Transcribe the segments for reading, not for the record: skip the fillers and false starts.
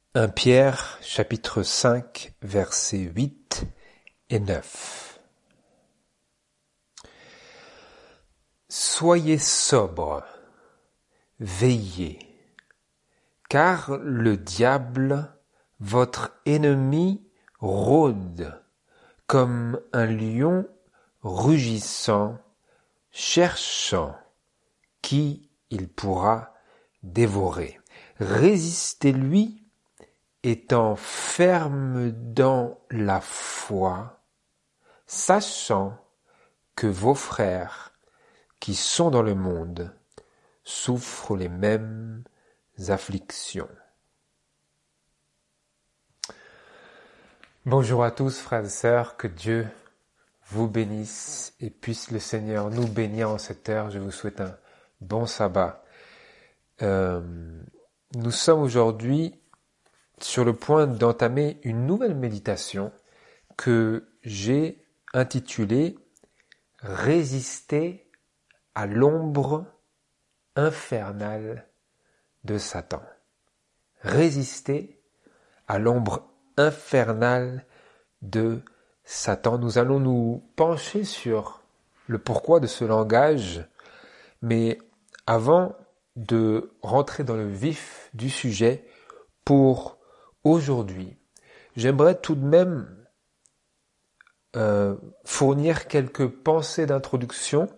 1 Pierre, chapitre 5, versets 8 et 9. Soyez sobres, veillez, car le diable, votre ennemi, rôde comme un lion rugissant, cherchant qui il pourra dévorer. Résistez-lui, étant ferme dans la foi, sachant que vos frères qui sont dans le monde souffrent les mêmes afflictions. Bonjour à tous frères et sœurs, que Dieu vous bénisse et puisse le Seigneur nous bénir en cette heure. Je vous souhaite un bon sabbat. Nous sommes aujourd'hui sur le point d'entamer une nouvelle méditation que j'ai intitulée « Résister à l'ombre infernale de Satan ». Résister à l'ombre infernale de Satan. Nous allons nous pencher sur le pourquoi de ce langage, mais avant de rentrer dans le vif du sujet, pour aujourd'hui, j'aimerais tout de même fournir quelques pensées d'introduction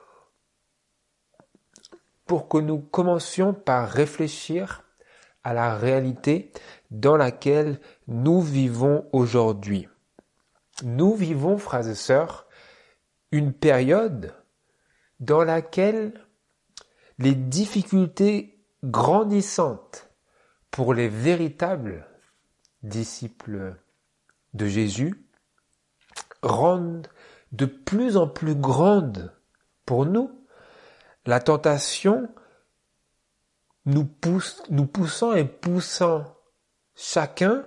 pour que nous commencions par réfléchir à la réalité dans laquelle nous vivons aujourd'hui. Nous vivons, frères et sœurs, une période dans laquelle les difficultés grandissantes pour les véritables disciples de Jésus rendent de plus en plus grande pour nous la tentation nous poussant et poussant chacun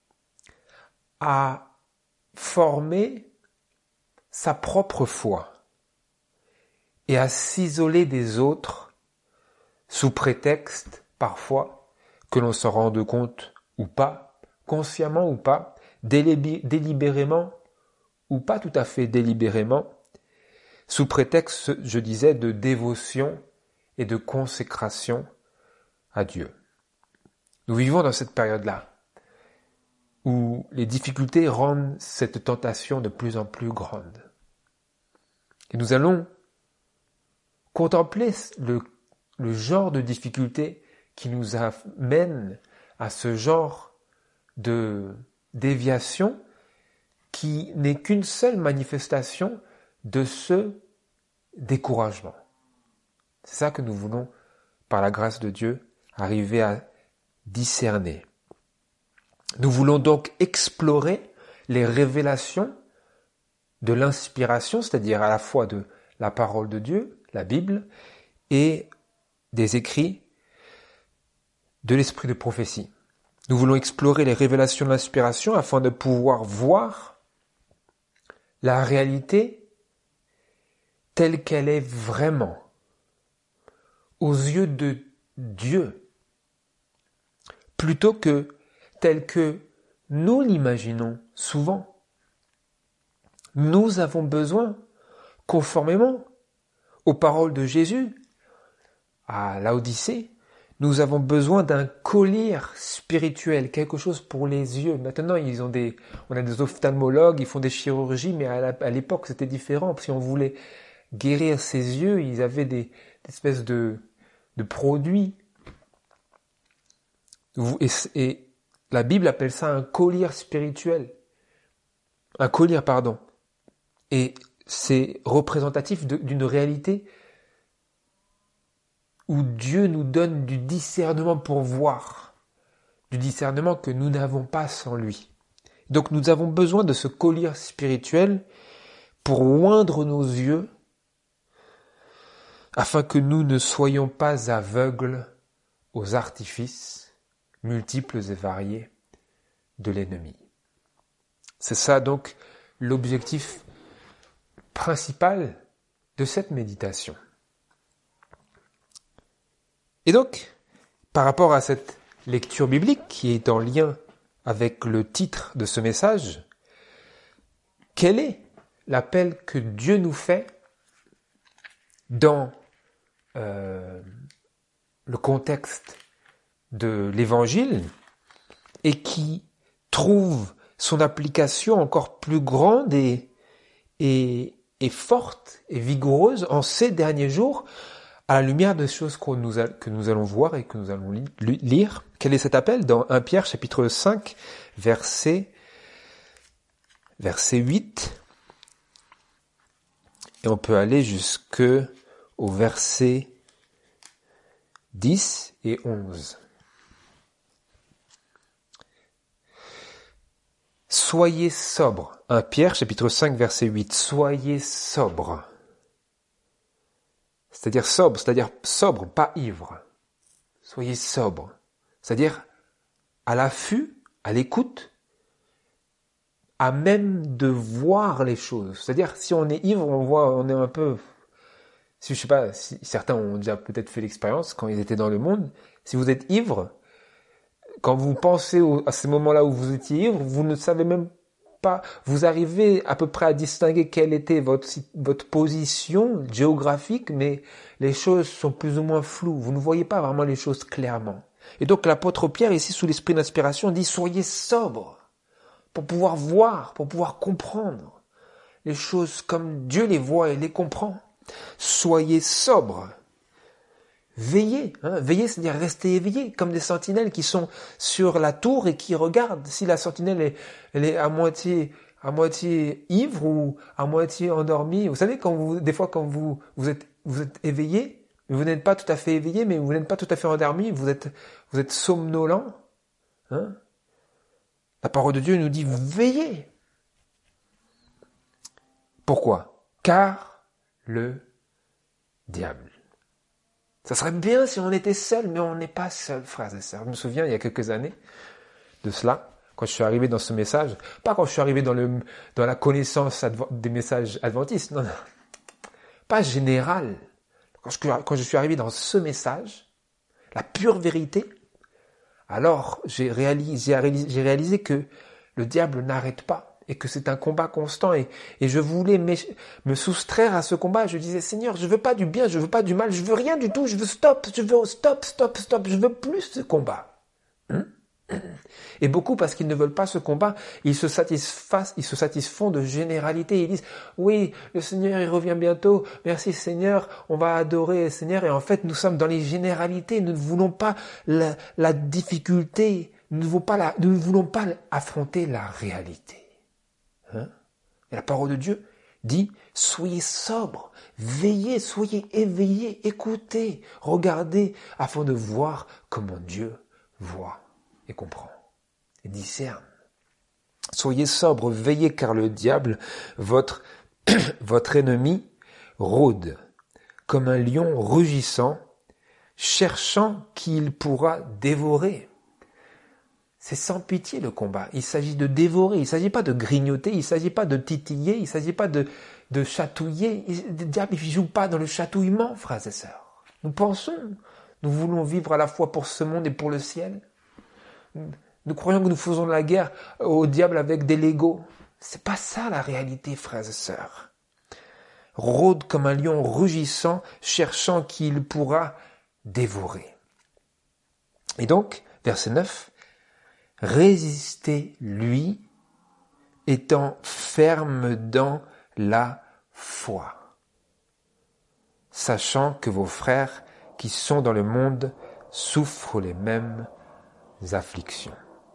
à former sa propre foi et à s'isoler des autres sous prétexte parfois que l'on s'en rende compte ou pas, consciemment ou pas, délibérément ou pas tout à fait délibérément, sous prétexte, je disais, de dévotion et de consécration à Dieu. Nous vivons dans cette période-là, où les difficultés rendent cette tentation de plus en plus grande. Et nous allons contempler le genre de difficultés qui nous amène à ce genre de déviation qui n'est qu'une seule manifestation de ce découragement. C'est ça que nous voulons, par la grâce de Dieu, arriver à discerner. Nous voulons donc explorer les révélations de l'inspiration, c'est-à-dire à la fois de la parole de Dieu, la Bible, et des écrits de l'esprit de prophétie. Nous voulons explorer les révélations de l'inspiration afin de pouvoir voir la réalité telle qu'elle est vraiment, aux yeux de Dieu, plutôt que telle que nous l'imaginons souvent. Nous avons besoin, conformément aux paroles de Jésus à Laodicée, nous avons besoin d'un collier spirituel, quelque chose pour les yeux. Maintenant, on a des ophtalmologues, ils font des chirurgies, mais à l'époque, c'était différent. Si on voulait guérir ses yeux, ils avaient des espèces de produits. Et la Bible appelle ça un collier spirituel. Un collier, pardon. Et c'est représentatif d'une réalité où Dieu nous donne du discernement pour voir, du discernement que nous n'avons pas sans lui. Donc nous avons besoin de ce collier spirituel pour oindre nos yeux, afin que nous ne soyons pas aveugles aux artifices multiples et variés de l'ennemi. C'est ça donc l'objectif principal de cette méditation. Et donc, par rapport à cette lecture biblique qui est en lien avec le titre de ce message. Quel est l'appel que Dieu nous fait dans le contexte de l'Évangile et qui trouve son application encore plus grande et forte et vigoureuse en ces derniers jours à la lumière des choses que nous allons voir et que nous allons lire. Quel est cet appel? Dans 1 Pierre chapitre 5 verset 8 et on peut aller jusque au verset 10 et 11. Soyez sobre. 1 Pierre, chapitre 5, verset 8. Soyez sobre. C'est-à-dire sobre, pas ivre. Soyez sobre. C'est-à-dire à l'affût, à l'écoute, à même de voir les choses. C'est-à-dire si on est ivre, on est un peu... Je sais pas, si certains ont déjà peut-être fait l'expérience quand ils étaient dans le monde. Si vous êtes ivre, quand vous pensez à ces moments-là où vous étiez ivre, vous ne savez même pas, vous arrivez à peu près à distinguer quelle était votre position géographique, mais les choses sont plus ou moins floues. Vous ne voyez pas vraiment les choses clairement. Et donc l'apôtre Pierre, ici sous l'esprit d'inspiration, dit « Soyez sobre » pour pouvoir voir, pour pouvoir comprendre les choses comme Dieu les voit et les comprend. Soyez sobre. Veillez, veillez, c'est-à-dire rester éveillé, comme des sentinelles qui sont sur la tour et qui regardent si la sentinelle elle est à moitié ivre ou à moitié endormie. Vous savez, des fois quand vous êtes éveillé, mais vous n'êtes pas tout à fait éveillé, mais vous n'êtes pas tout à fait endormi, vous êtes somnolent. La parole de Dieu nous dit veillez. Pourquoi? Car le diable. Ça serait bien si on était seul, mais on n'est pas seul, frères et sœurs. Je me souviens, il y a quelques années de cela, quand je suis arrivé dans ce message, pas quand je suis arrivé dans la connaissance des messages adventistes, non, pas général. Quand je suis arrivé dans ce message, la pure vérité, alors j'ai réalisé que le diable n'arrête pas. Et que c'est un combat constant et je voulais me soustraire à ce combat. Je disais, Seigneur, je veux pas du bien, je veux pas du mal, je veux rien du tout, je veux stop, je veux plus ce combat. Et beaucoup, parce qu'ils ne veulent pas ce combat, ils se satisfont de généralité. Ils disent, oui, le Seigneur, il revient bientôt, merci Seigneur, on va adorer le Seigneur. Et en fait, nous sommes dans les généralités, nous ne voulons pas la difficulté, nous ne voulons pas affronter la réalité. Et la parole de Dieu dit, soyez sobres, veillez, soyez éveillés, écoutez, regardez, afin de voir comment Dieu voit et comprend et discerne. Soyez sobres, veillez, car le diable, votre ennemi, rôde comme un lion rugissant, cherchant qui il pourra dévorer. C'est sans pitié le combat. Il s'agit de dévorer. Il ne s'agit pas de grignoter. Il ne s'agit pas de titiller. Il ne s'agit pas de chatouiller. Le diable ne joue pas dans le chatouillement, frères et sœurs. Nous voulons vivre à la fois pour ce monde et pour le ciel. Nous croyons que nous faisons la guerre au diable avec des Legos. C'est pas ça la réalité, frères et sœurs. Rôde comme un lion rugissant, cherchant qui il pourra dévorer. Et donc, verset 9, résistez-lui, étant ferme dans la foi, sachant que vos frères qui sont dans le monde souffrent les mêmes afflictions.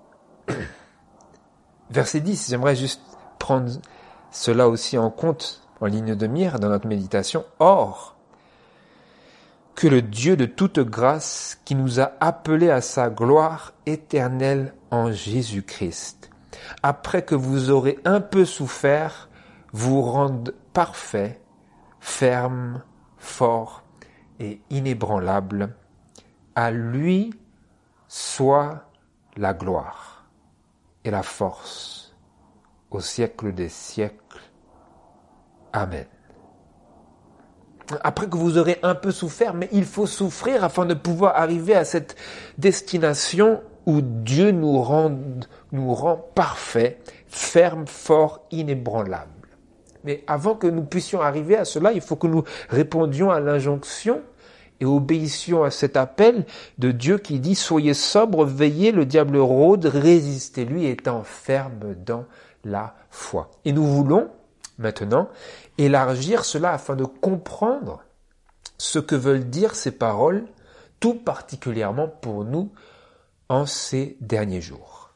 Verset 10, j'aimerais juste prendre cela aussi en compte en ligne de mire dans notre méditation. Or, que le Dieu de toute grâce, qui nous a appelés à sa gloire éternelle en Jésus-Christ, après que vous aurez un peu souffert, vous rende parfait, ferme, fort et inébranlable. À lui soit la gloire et la force au siècle des siècles. Amen. après que vous aurez un peu souffert, mais il faut souffrir afin de pouvoir arriver à cette destination où Dieu nous rend parfaits, fermes, forts, inébranlables. Mais avant que nous puissions arriver à cela, il faut que nous répondions à l'injonction et obéissions à cet appel de Dieu qui dit « Soyez sobres, veillez, le diable rôde, résistez-lui, étant ferme dans la foi. » Et nous voulons maintenant élargir cela afin de comprendre ce que veulent dire ces paroles, tout particulièrement pour nous en ces derniers jours.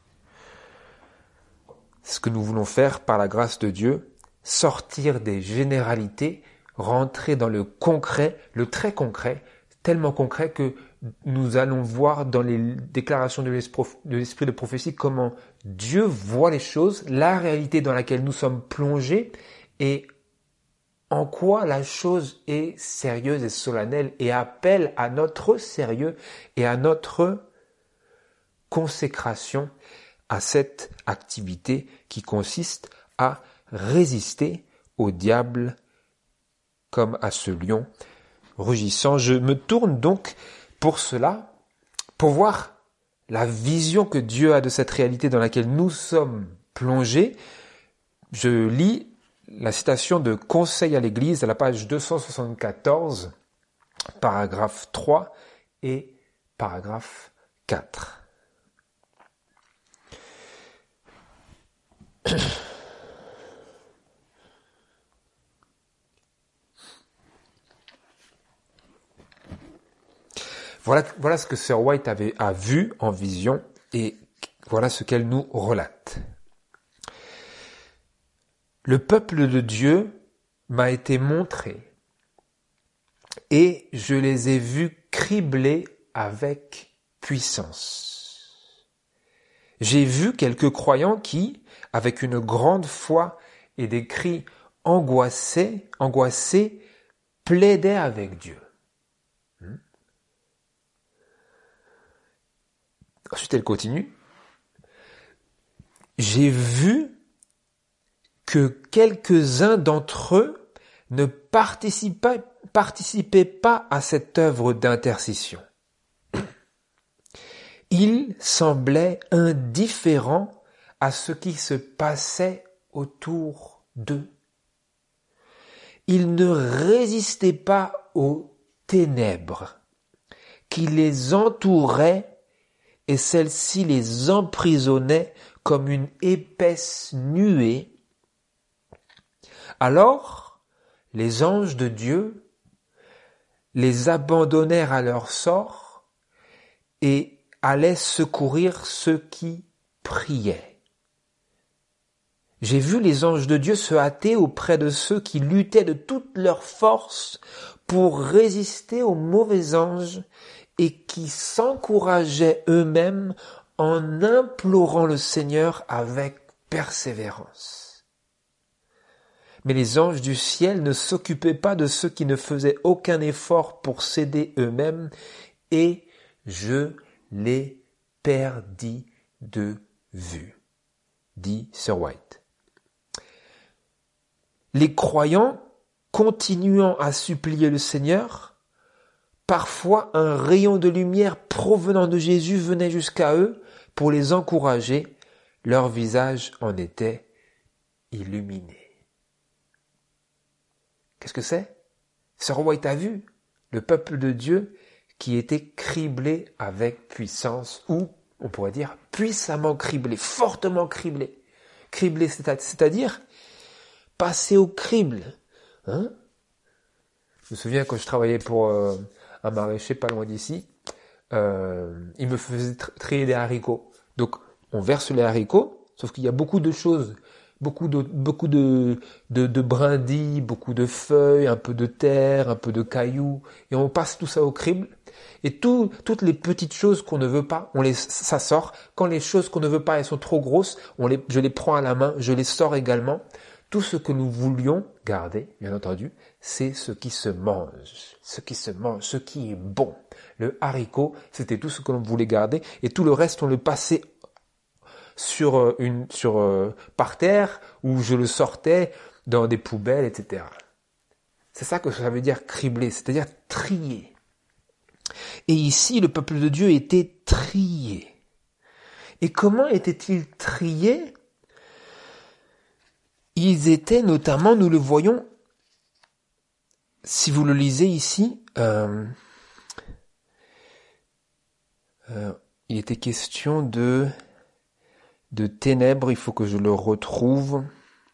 Ce que nous voulons faire par la grâce de Dieu, sortir des généralités, rentrer dans le concret, le très concret, tellement concret que nous allons voir dans les déclarations de l'esprit de prophétie comment Dieu voit les choses, la réalité dans laquelle nous sommes plongés et en quoi la chose est sérieuse et solennelle et appelle à notre sérieux et à notre consécration à cette activité qui consiste à résister au diable comme à ce lion rugissant. Je me tourne donc pour cela, pour voir la vision que Dieu a de cette réalité dans laquelle nous sommes plongés. Je lis la citation de Conseil à l'Église à la page 274, paragraphe 3 et paragraphe 4. Voilà ce que Sir White a vu en vision et voilà ce qu'elle nous relate. Le peuple de Dieu m'a été montré et je les ai vus criblés avec puissance. J'ai vu quelques croyants qui, avec une grande foi et des cris angoissés, plaidaient avec Dieu. Ensuite, elle continue. J'ai vu que quelques-uns d'entre eux ne participaient pas à cette œuvre d'intercession. Ils semblaient indifférents à ce qui se passait autour d'eux. Ils ne résistaient pas aux ténèbres qui les entouraient et celle-ci les emprisonnait comme une épaisse nuée. Alors, les anges de Dieu les abandonnèrent à leur sort et allaient secourir ceux qui priaient. J'ai vu les anges de Dieu se hâter auprès de ceux qui luttaient de toute leur force pour résister aux mauvais anges et qui s'encourageaient eux-mêmes en implorant le Seigneur avec persévérance. Mais les anges du ciel ne s'occupaient pas de ceux qui ne faisaient aucun effort pour s'aider eux-mêmes, et je les perdis de vue, dit Sir White. Les croyants, continuant à supplier le Seigneur, parfois, un rayon de lumière provenant de Jésus venait jusqu'à eux pour les encourager. Leur visage en était illuminé. Qu'est-ce que c'est? Sir White a vu le peuple de Dieu qui était criblé avec puissance, ou on pourrait dire puissamment criblé, fortement criblé. Criblé, c'est-à-dire passer au crible. Je me souviens quand je travaillais pour un maraîcher pas loin d'ici, il me faisait trier des haricots. Donc, on verse les haricots, sauf qu'il y a beaucoup de choses, beaucoup de brindilles, beaucoup de feuilles, un peu de terre, un peu de cailloux, et on passe tout ça au crible. Et toutes les petites choses qu'on ne veut pas, ça sort. Quand les choses qu'on ne veut pas, elles sont trop grosses, je les prends à la main, je les sors également. Tout ce que nous voulions garder, bien entendu, c'est ce qui se mange, ce qui est bon. Le haricot, c'était tout ce que l'on voulait garder, et tout le reste, on le passait par terre, ou je le sortais dans des poubelles, etc. C'est ça que ça veut dire cribler, c'est-à-dire trier. Et ici, le peuple de Dieu était trié. Et comment était-il trié? Ils étaient notamment, nous le voyons, si vous le lisez ici, il était question de ténèbres, il faut que je le retrouve.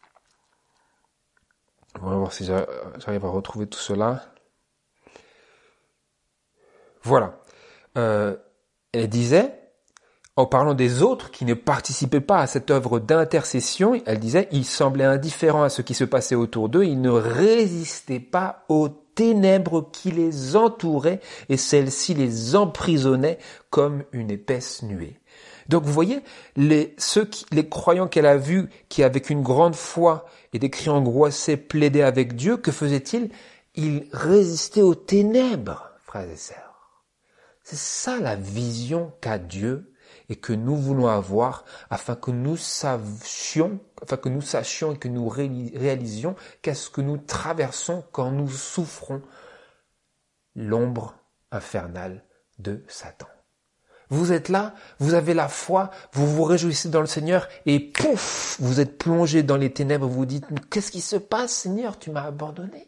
On va voir si j'arrive à retrouver tout cela. Voilà. Elle disait, en parlant des autres qui ne participaient pas à cette œuvre d'intercession, elle disait, ils semblaient indifférents à ce qui se passait autour d'eux, ils ne résistaient pas aux ténèbres qui les entouraient et celles-ci les emprisonnaient comme une épaisse nuée. Donc vous voyez, les croyants qu'elle a vus, qui avec une grande foi et des cris angoissés plaidaient avec Dieu, que faisaient-ils? Ils résistaient aux ténèbres, frères et sœurs. C'est ça la vision qu'a Dieu et que nous voulons avoir afin que nous sachions et que nous réalisions qu'est-ce que nous traversons quand nous souffrons l'ombre infernale de Satan. Vous êtes là, vous avez la foi, vous vous réjouissez dans le Seigneur et pouf, vous êtes plongé dans les ténèbres, vous vous dites, qu'est-ce qui se passe, Seigneur, tu m'as abandonné.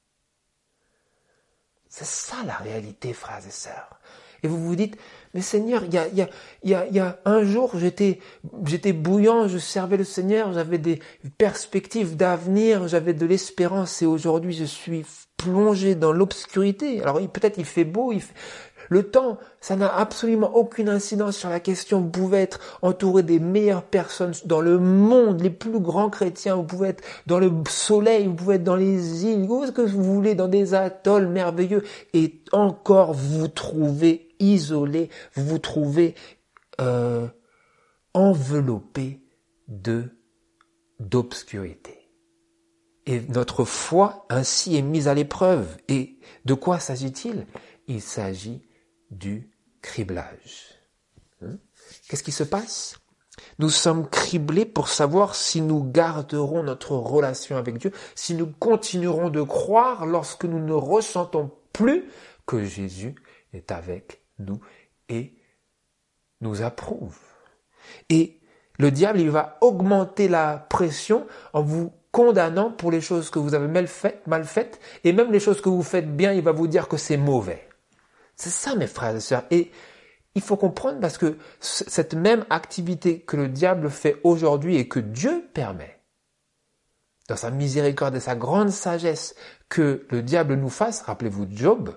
C'est ça la réalité, frères et sœurs. Et vous vous dites, mais Seigneur, il y a un jour, j'étais bouillant, je servais le Seigneur, j'avais des perspectives d'avenir, j'avais de l'espérance et aujourd'hui je suis plongé dans l'obscurité. Alors peut-être il fait beau, le temps, ça n'a absolument aucune incidence sur la question. Vous pouvez être entouré des meilleures personnes dans le monde, les plus grands chrétiens, vous pouvez être dans le soleil, vous pouvez être dans les îles, où est-ce que vous voulez, dans des atolls merveilleux, et encore vous vous trouvez isolé, vous vous trouvez enveloppé d'obscurité. Et notre foi ainsi est mise à l'épreuve. Et de quoi s'agit-il? Il s'agit du criblage. Qu'est-ce qui se passe? Nous sommes criblés pour savoir si nous garderons notre relation avec Dieu, si nous continuerons de croire lorsque nous ne ressentons plus que Jésus est avec nous et nous approuve. Et le diable, il va augmenter la pression en vous condamnant pour les choses que vous avez mal faites, et même les choses que vous faites bien, il va vous dire que c'est mauvais. C'est ça, mes frères et sœurs. Et il faut comprendre parce que cette même activité que le diable fait aujourd'hui et que Dieu permet, dans sa miséricorde et sa grande sagesse, que le diable nous fasse, rappelez-vous de Job,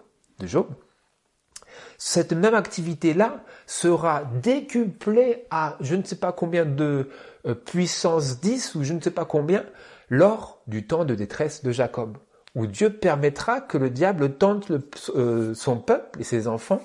cette même activité-là sera décuplée à je ne sais pas combien de puissance 10 ou je ne sais pas combien lors du temps de détresse de Jacob, où Dieu permettra que le diable tente son peuple et ses enfants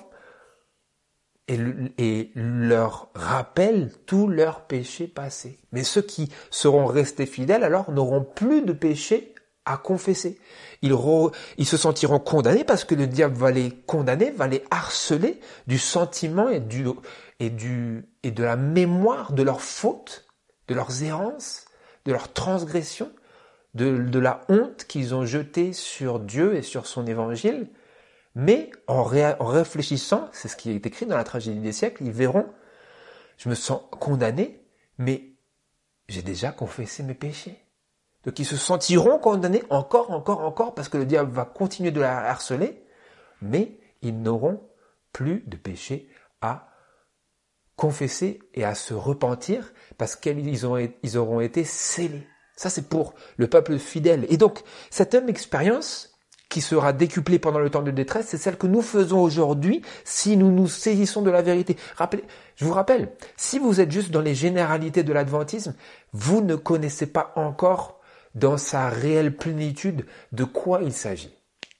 et leur rappelle tous leurs péchés passés. Mais ceux qui seront restés fidèles alors n'auront plus de péché à confesser. Ils se sentiront condamnés parce que le diable va les condamner, va les harceler du sentiment et de la mémoire de leurs fautes, de leurs errances, de leurs transgressions, de la honte qu'ils ont jetée sur Dieu et sur son évangile. Mais en réfléchissant, c'est ce qui est écrit dans la tragédie des siècles, ils verront, je me sens condamné, mais j'ai déjà confessé mes péchés. Donc ils se sentiront condamnés encore, parce que le diable va continuer de la harceler, mais ils n'auront plus de péché à confesser et à se repentir, parce qu'ils auront été scellés. Ça, c'est pour le peuple fidèle. Et donc, cette même expérience qui sera décuplée pendant le temps de détresse, c'est celle que nous faisons aujourd'hui si nous nous saisissons de la vérité. Je vous rappelle, si vous êtes juste dans les généralités de l'adventisme, vous ne connaissez pas encore dans sa réelle plénitude de quoi il s'agit.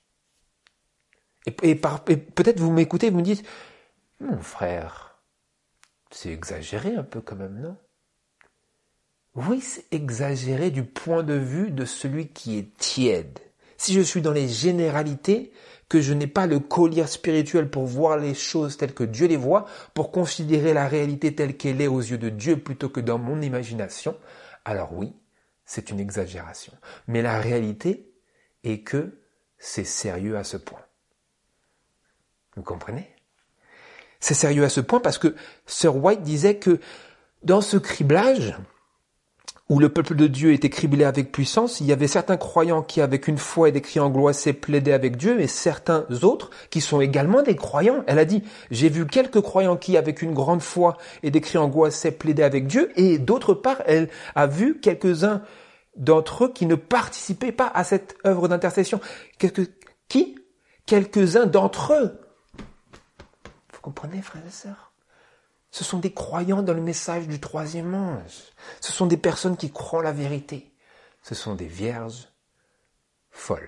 Et peut-être vous m'écoutez et vous me dites, mon frère, c'est exagéré un peu quand même, non? Oui, c'est exagéré du point de vue de celui qui est tiède. Si je suis dans les généralités, que je n'ai pas le collier spirituel pour voir les choses telles que Dieu les voit, pour considérer la réalité telle qu'elle est aux yeux de Dieu plutôt que dans mon imagination, alors oui, c'est une exagération. Mais la réalité est que c'est sérieux à ce point. Vous comprenez? C'est sérieux à ce point parce que Sir White disait que dans ce criblage, où le peuple de Dieu était criblé avec puissance, il y avait certains croyants qui, avec une foi et des cris angoissés, plaidaient avec Dieu, et certains autres qui sont également des croyants. Elle a dit, j'ai vu quelques croyants qui, avec une grande foi et des cris angoissés, plaidaient avec Dieu, et d'autre part, elle a vu quelques-uns d'entre eux qui ne participaient pas à cette œuvre d'intercession. Qui? Quelques-uns d'entre eux. Vous comprenez, frères et sœurs? Ce sont des croyants dans le message du troisième ange. Ce sont des personnes qui croient la vérité. Ce sont des vierges folles.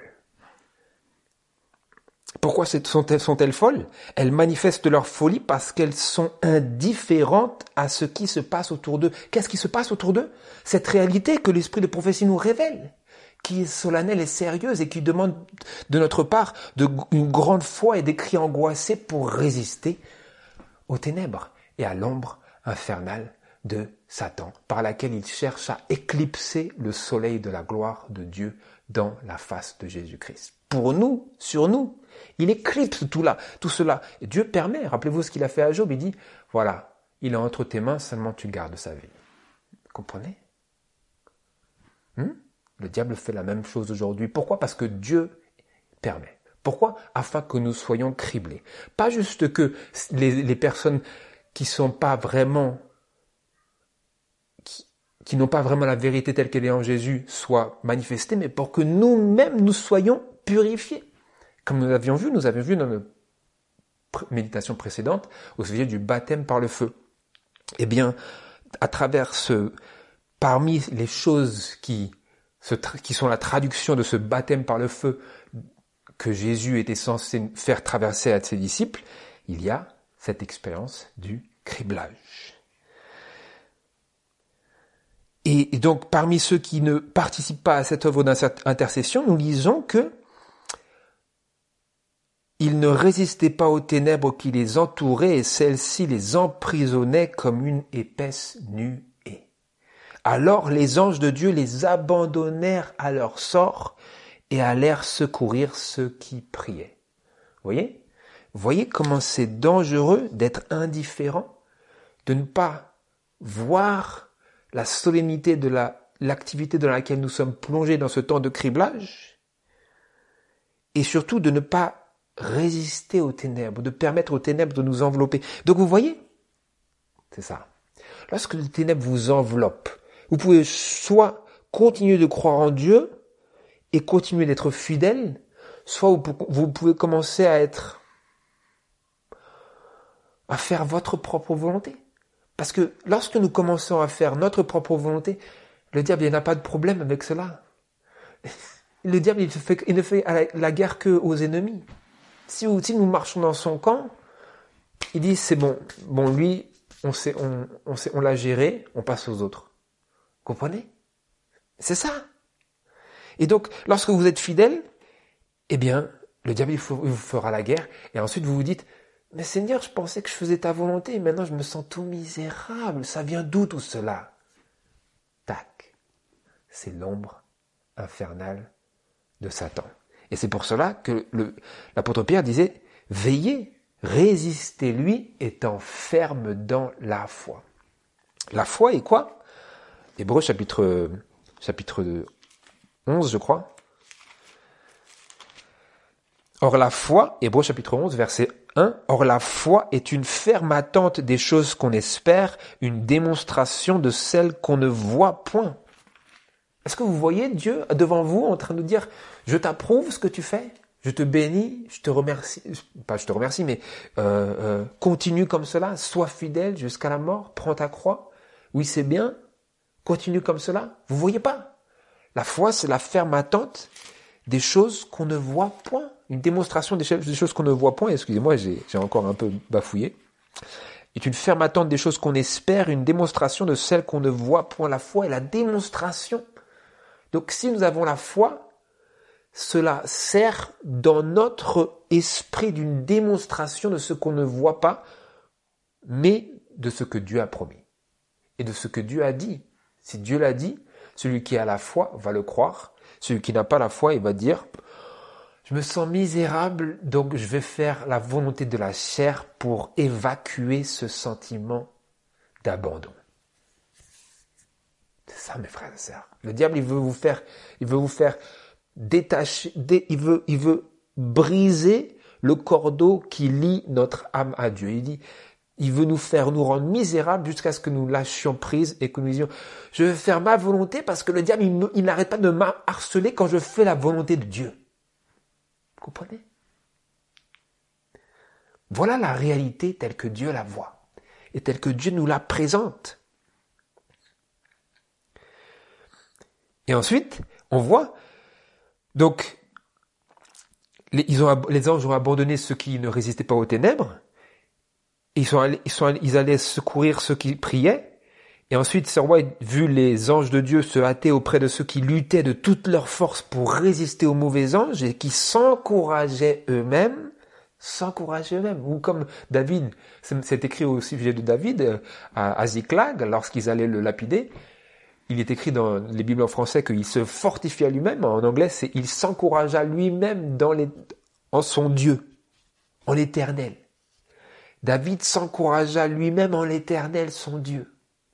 Pourquoi sont-elles folles? Elles manifestent leur folie parce qu'elles sont indifférentes à ce qui se passe autour d'eux. Qu'est-ce qui se passe autour d'eux? Cette réalité que l'esprit de prophétie nous révèle, qui est solennelle et sérieuse et qui demande de notre part une grande foi et des cris angoissés pour résister aux ténèbres et à l'ombre infernale de Satan, par laquelle il cherche à éclipser le soleil de la gloire de Dieu dans la face de Jésus-Christ. Pour nous, sur nous, il éclipse tout cela. Et Dieu permet, rappelez-vous ce qu'il a fait à Job, il dit, voilà, il est entre tes mains, seulement tu gardes sa vie. Vous comprenez? Le diable fait la même chose aujourd'hui. Pourquoi? Parce que Dieu permet. Pourquoi? Afin que nous soyons criblés. Pas juste que les personnes qui sont pas vraiment, qui n'ont pas vraiment la vérité telle qu'elle est en Jésus soient manifestées, mais pour que nous-mêmes nous soyons purifiés. Comme nous avions vu dans notre méditation précédente, au sujet du baptême par le feu. Eh bien, à travers parmi les choses qui sont la traduction de ce baptême par le feu que Jésus était censé faire traverser à ses disciples, il y a cette expérience du criblage. Et donc, parmi ceux qui ne participent pas à cette œuvre d'intercession, nous lisons que ils ne résistaient pas aux ténèbres qui les entouraient et celles-ci les emprisonnaient comme une épaisse nuée. Alors les anges de Dieu les abandonnèrent à leur sort et allèrent secourir ceux qui priaient. Vous voyez comment c'est dangereux d'être indifférent, de ne pas voir la solennité de l'activité dans laquelle nous sommes plongés dans ce temps de criblage, et surtout de ne pas résister aux ténèbres, de permettre aux ténèbres de nous envelopper. Donc vous voyez, c'est ça. Lorsque les ténèbres vous enveloppent, vous pouvez soit continuer de croire en Dieu et continuer d'être fidèle, soit vous pouvez commencer à faire votre propre volonté. Parce que lorsque nous commençons à faire notre propre volonté, le diable, il n'a pas de problème avec cela. Le diable, il ne fait la guerre qu'aux ennemis. Si nous marchons dans son camp, il dit c'est bon, lui, on l'a géré, on passe aux autres. Vous comprenez? C'est ça. Et donc, lorsque vous êtes fidèle, eh bien, le diable, il vous fera la guerre, et ensuite vous vous dites, mais Seigneur, je pensais que je faisais ta volonté, et maintenant je me sens tout misérable, ça vient d'où tout cela? Tac. C'est l'ombre infernale de Satan. Et c'est pour cela que l'apôtre Pierre disait, veillez, résistez-lui, étant ferme dans la foi. La foi est quoi? Hébreux chapitre 11, je crois. Or la foi, Hébreux chapitre 11, verset 1, or la foi est une ferme attente des choses qu'on espère, une démonstration de celles qu'on ne voit point. Est-ce que vous voyez Dieu devant vous en train de dire, je t'approuve ce que tu fais, je te bénis, je te remercie, pas je te remercie, mais continue comme cela, sois fidèle jusqu'à la mort, prends ta croix, oui c'est bien, continue comme cela, vous voyez pas? La foi c'est la ferme attente des choses qu'on ne voit point, une démonstration des choses qu'on ne voit point, excusez-moi j'ai encore un peu bafouillé, est une ferme attente des choses qu'on espère, une démonstration de celles qu'on ne voit point. La foi est la démonstration. Donc si nous avons la foi, cela sert dans notre esprit d'une démonstration de ce qu'on ne voit pas, mais de ce que Dieu a promis et de ce que Dieu a dit. Si Dieu l'a dit, celui qui a la foi va le croire. Celui qui n'a pas la foi, il va dire Je me sens misérable, donc je vais faire la volonté de la chair pour évacuer ce sentiment d'abandon. C'est ça, mes frères et sœurs. Le diable, il veut vous faire détacher, il veut briser le cordeau qui lie notre âme à Dieu. Il veut nous rendre misérables jusqu'à ce que nous lâchions prise et que nous disions, je vais faire ma volonté parce que le diable, il n'arrête pas de m'harceler quand je fais la volonté de Dieu. Vous comprenez? Voilà la réalité telle que Dieu la voit et telle que Dieu nous la présente. Et ensuite, on voit, donc, les anges ont abandonné ceux qui ne résistaient pas aux ténèbres. Ils allaient secourir ceux qui priaient. Et ensuite, ce roi, vu les anges de Dieu se hâter auprès de ceux qui luttaient de toute leur force pour résister aux mauvais anges et qui s'encourageaient eux-mêmes. Ou comme David, c'est écrit au sujet de David à Ziklag, lorsqu'ils allaient le lapider. Il est écrit dans les Bibles en français qu'il se fortifia lui-même. En anglais, c'est il s'encouragea lui-même en son Dieu, en l'Éternel. David s'encouragea lui-même en l'Éternel, son Dieu.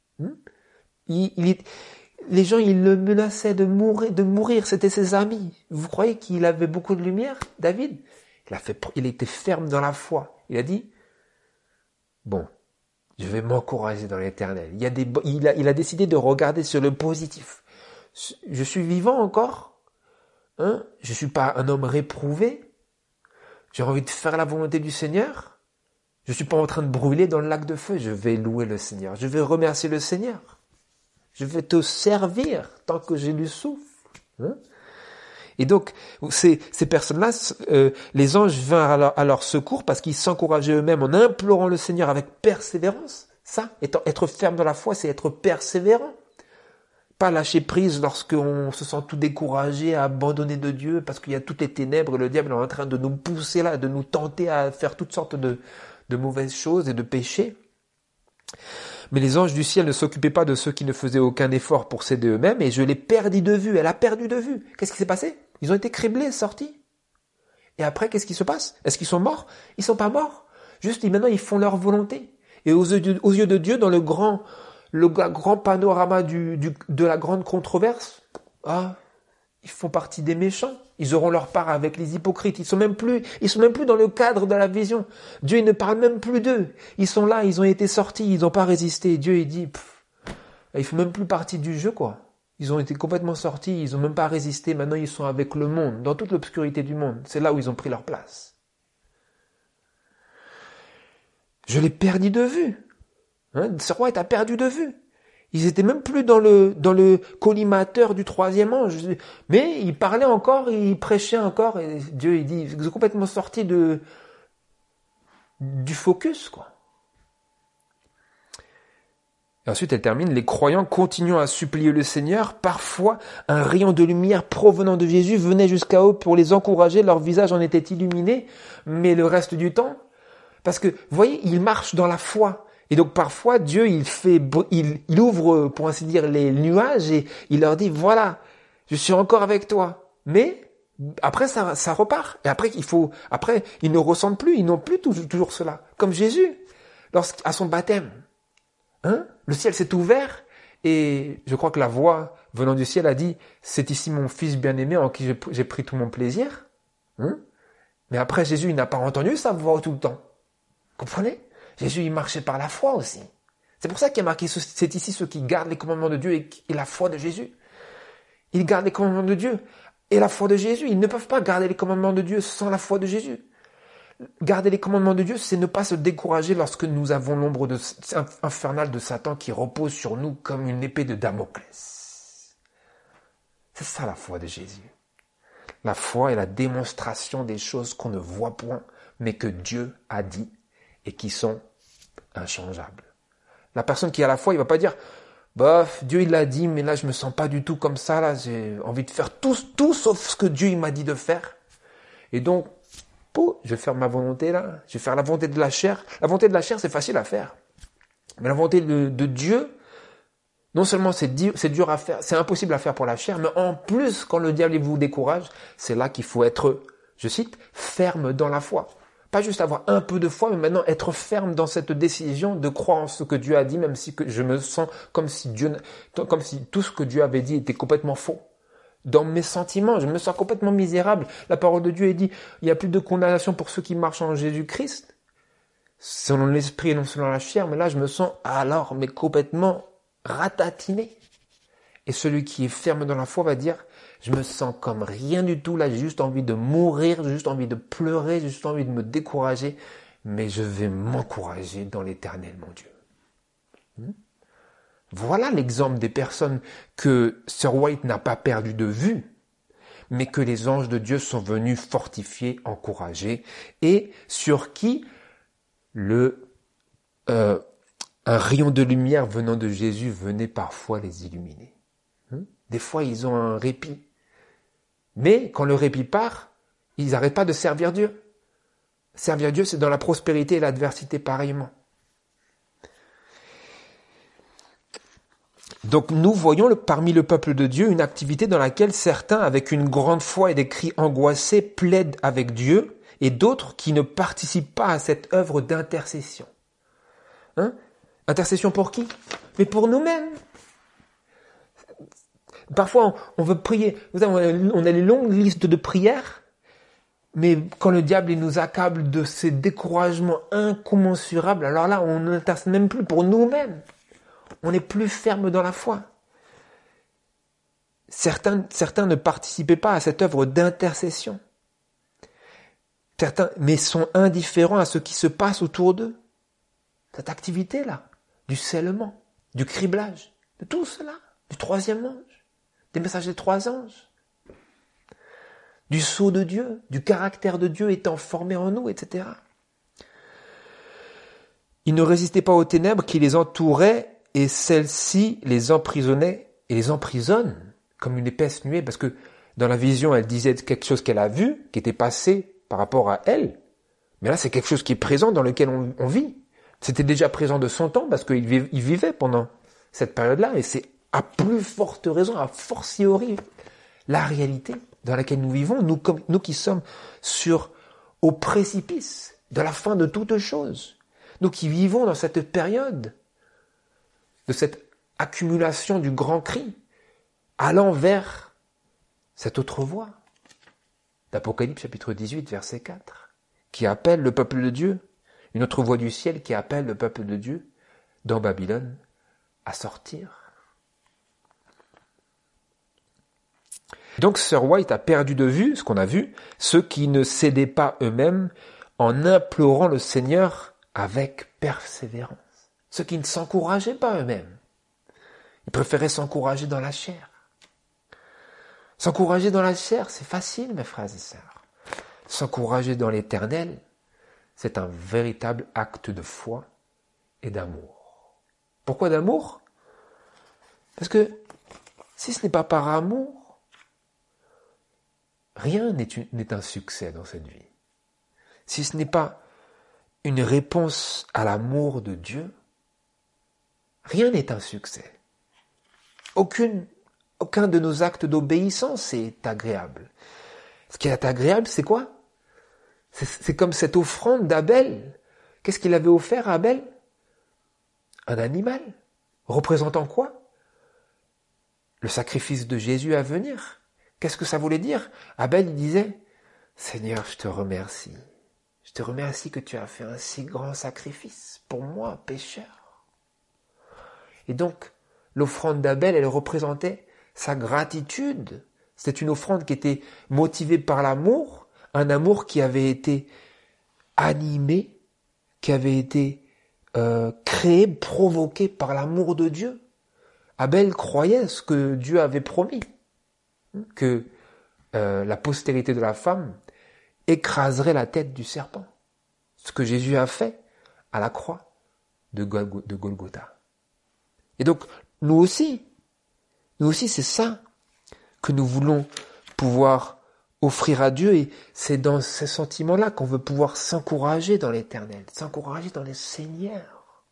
Les gens, ils le menaçaient de mourir. C'était ses amis. Vous croyez qu'il avait beaucoup de lumière, David? Il était ferme dans la foi. Il a dit, bon, je vais m'encourager dans l'Éternel. Il a décidé de regarder sur le positif. Je suis vivant encore. Je suis pas un homme réprouvé. J'ai envie de faire la volonté du Seigneur. Je suis pas en train de brûler dans le lac de feu. Je vais louer le Seigneur. Je vais remercier le Seigneur. Je vais te servir tant que j'ai du souffle. Et donc, ces personnes-là, les anges vinrent à leur secours parce qu'ils s'encourageaient eux-mêmes en implorant le Seigneur avec persévérance. Ça, être ferme dans la foi, c'est être persévérant. Pas lâcher prise lorsqu'on se sent tout découragé, abandonné de Dieu parce qu'il y a toutes les ténèbres, le diable est en train de nous pousser là, de nous tenter à faire toutes sortes de mauvaises choses et de péchés. Mais les anges du ciel ne s'occupaient pas de ceux qui ne faisaient aucun effort pour s'aider eux-mêmes et je les perdis de vue. Elle a perdu de vue. Qu'est-ce qui s'est passé? Ils ont été criblés, sortis. Et après, qu'est-ce qui se passe? Est-ce qu'ils sont morts? Ils sont pas morts. Juste, maintenant, ils font leur volonté. Et aux yeux de Dieu, dans le grand panorama de la grande controverse, ils font partie des méchants. Ils auront leur part avec les hypocrites. Ils sont même plus dans le cadre de la vision. Dieu, il ne parle même plus d'eux. Ils sont là, ils ont été sortis, ils n'ont pas résisté. Dieu, il dit, ils font même plus partie du jeu, quoi. Ils ont été complètement sortis, ils n'ont même pas résisté. Maintenant, ils sont avec le monde, dans toute l'obscurité du monde. C'est là où ils ont pris leur place. Je l'ai perdu de vue. Ce roi t'a perdu de vue. Ils étaient même plus dans le collimateur du troisième ange. Mais ils parlaient encore, ils prêchaient encore. Et Dieu, il dit, ils sont complètement sortis du focus, quoi. Et ensuite, elle termine, les croyants continuant à supplier le Seigneur. Parfois, un rayon de lumière provenant de Jésus venait jusqu'à eux pour les encourager. Leur visage en était illuminé. Mais le reste du temps, parce que, vous voyez, ils marchent dans la foi. Et donc parfois, Dieu, il ouvre, pour ainsi dire, les nuages et il leur dit, voilà, je suis encore avec toi. Mais après, ça repart. Et après, ils ne ressentent plus, ils n'ont plus toujours cela. Comme Jésus, à son baptême. Le ciel s'est ouvert et je crois que la voix venant du ciel a dit, c'est ici mon fils bien-aimé en qui j'ai pris tout mon plaisir. Mais après, Jésus, il n'a pas entendu sa voix tout le temps. Comprenez? Jésus, il marchait par la foi aussi. C'est pour ça qu'il y a marqué, c'est ici ceux qui gardent les commandements de Dieu et la foi de Jésus. Ils gardent les commandements de Dieu et la foi de Jésus. Ils ne peuvent pas garder les commandements de Dieu sans la foi de Jésus. Garder les commandements de Dieu, c'est ne pas se décourager lorsque nous avons l'ombre infernale de Satan qui repose sur nous comme une épée de Damoclès. C'est ça la foi de Jésus. La foi est la démonstration des choses qu'on ne voit point, mais que Dieu a dit et qui sont inchangeables. La personne qui a la foi, il va pas dire, Dieu il l'a dit, mais là je me sens pas du tout comme ça, là j'ai envie de faire tout sauf ce que Dieu il m'a dit de faire. Et donc, je vais faire ma volonté là, je vais faire la volonté de la chair. La volonté de la chair, c'est facile à faire. Mais la volonté de Dieu, non seulement c'est dur à faire, c'est impossible à faire pour la chair, mais en plus, quand le diable vous décourage, c'est là qu'il faut être je cite, ferme dans la foi. Pas juste avoir un peu de foi, mais maintenant être ferme dans cette décision de croire en ce que Dieu a dit, même si que je me sens comme si tout ce que Dieu avait dit était complètement faux. Dans mes sentiments, je me sens complètement misérable. La parole de Dieu est dit, il n'y a plus de condamnation pour ceux qui marchent en Jésus-Christ, selon l'esprit et non selon la chair, mais là je me sens alors, mais complètement ratatiné. Et celui qui est ferme dans la foi va dire, je me sens comme rien du tout, là j'ai juste envie de mourir, j'ai juste envie de pleurer, j'ai juste envie de me décourager, mais je vais m'encourager dans l'Éternel, mon Dieu. Voilà l'exemple des personnes que Sir White n'a pas perdu de vue, mais que les anges de Dieu sont venus fortifier, encourager, et sur qui un rayon de lumière venant de Jésus venait parfois les illuminer. Des fois, ils ont un répit. Mais quand le répit part, ils n'arrêtent pas de servir Dieu. Servir Dieu, c'est dans la prospérité et l'adversité pareillement. Donc nous voyons parmi le peuple de Dieu une activité dans laquelle certains, avec une grande foi et des cris angoissés, plaident avec Dieu, et d'autres qui ne participent pas à cette œuvre d'intercession. Intercession pour qui? Mais pour nous-mêmes. Parfois, on veut prier. On a les longues listes de prières, mais quand le diable il nous accable de ces découragements incommensurables, alors là, on n'intercède même plus pour nous-mêmes. On n'est plus ferme dans la foi. Certains ne participaient pas à cette œuvre d'intercession. Certains, mais sont indifférents à ce qui se passe autour d'eux. Cette activité-là, du scellement, du criblage, de tout cela, du troisième ange, des messages des trois anges, du sceau de Dieu, du caractère de Dieu étant formé en nous, etc. Ils ne résistaient pas aux ténèbres qui les entouraient et celles-ci les emprisonnaient et les emprisonnent comme une épaisse nuée, parce que dans la vision, elle disait quelque chose qu'elle a vu, qui était passé par rapport à elle, mais là c'est quelque chose qui est présent dans lequel on vit. C'était déjà présent de son temps parce qu'il vivait pendant cette période-là, et c'est à plus forte raison, à fortiori, la réalité dans laquelle nous vivons, nous qui sommes au précipice de la fin de toute chose. Nous qui vivons dans cette période de cette accumulation du grand cri, allant vers cette autre voie d'Apocalypse chapitre 18, verset 4, qui appelle le peuple de Dieu, une autre voix du ciel qui appelle le peuple de Dieu dans Babylone à sortir. Donc Sir White a perdu de vue, ce qu'on a vu, ceux qui ne cédaient pas eux-mêmes en implorant le Seigneur avec persévérance. Ceux qui ne s'encourageaient pas eux-mêmes. Ils préféraient s'encourager dans la chair. S'encourager dans la chair, c'est facile, mes frères et sœurs. S'encourager dans l'Éternel, c'est un véritable acte de foi et d'amour. Pourquoi d'amour? Parce que si ce n'est pas par amour, rien n'est un succès dans cette vie. Si ce n'est pas une réponse à l'amour de Dieu, rien n'est un succès. Aucun de nos actes d'obéissance est agréable. Ce qui est agréable, c'est quoi? C'est comme cette offrande d'Abel. Qu'est-ce qu'il avait offert à Abel? Un animal. Représentant quoi? Le sacrifice de Jésus à venir. Qu'est-ce que ça voulait dire? Abel, il disait, Seigneur, je te remercie. Je te remercie que tu as fait un si grand sacrifice pour moi, pécheur. Et donc, l'offrande d'Abel, elle représentait sa gratitude. C'était une offrande qui était motivée par l'amour, un amour qui avait été animé, qui avait été créé, provoqué par l'amour de Dieu. Abel croyait ce que Dieu avait promis, que la postérité de la femme écraserait la tête du serpent. Ce que Jésus a fait à la croix de Golgotha. Et donc, nous aussi, c'est ça que nous voulons pouvoir offrir à Dieu, et c'est dans ces sentiments-là qu'on veut pouvoir s'encourager dans l'Éternel, s'encourager dans le Seigneur.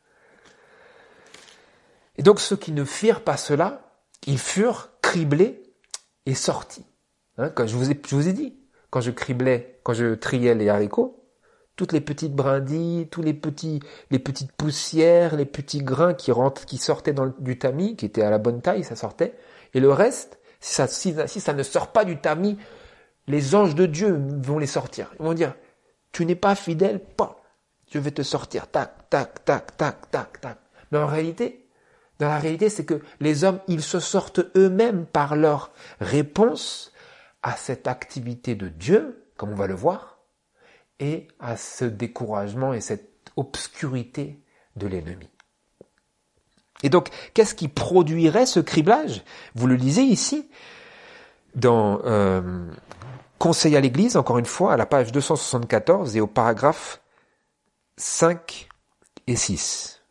Et donc, ceux qui ne firent pas cela, ils furent criblés et sortis. Comme je vous ai dit, quand je triais les haricots, toutes les petites brindilles, les petites poussières, les petits grains qui sortaient du tamis, qui étaient à la bonne taille, ça sortait. Et le reste, si ça ne sort pas du tamis, les anges de Dieu vont les sortir. Ils vont dire, tu n'es pas fidèle, pas. Je vais te sortir, tac, tac, tac, tac, tac, tac. Mais dans la réalité, c'est que les hommes, ils se sortent eux-mêmes par leur réponse à cette activité de Dieu, comme on va le voir, et à ce découragement et cette obscurité de l'ennemi. Et donc, qu'est-ce qui produirait ce criblage? Vous le lisez ici, dans Conseil à l'Église, encore une fois, à la page 274 et au paragraphe 5 et 6.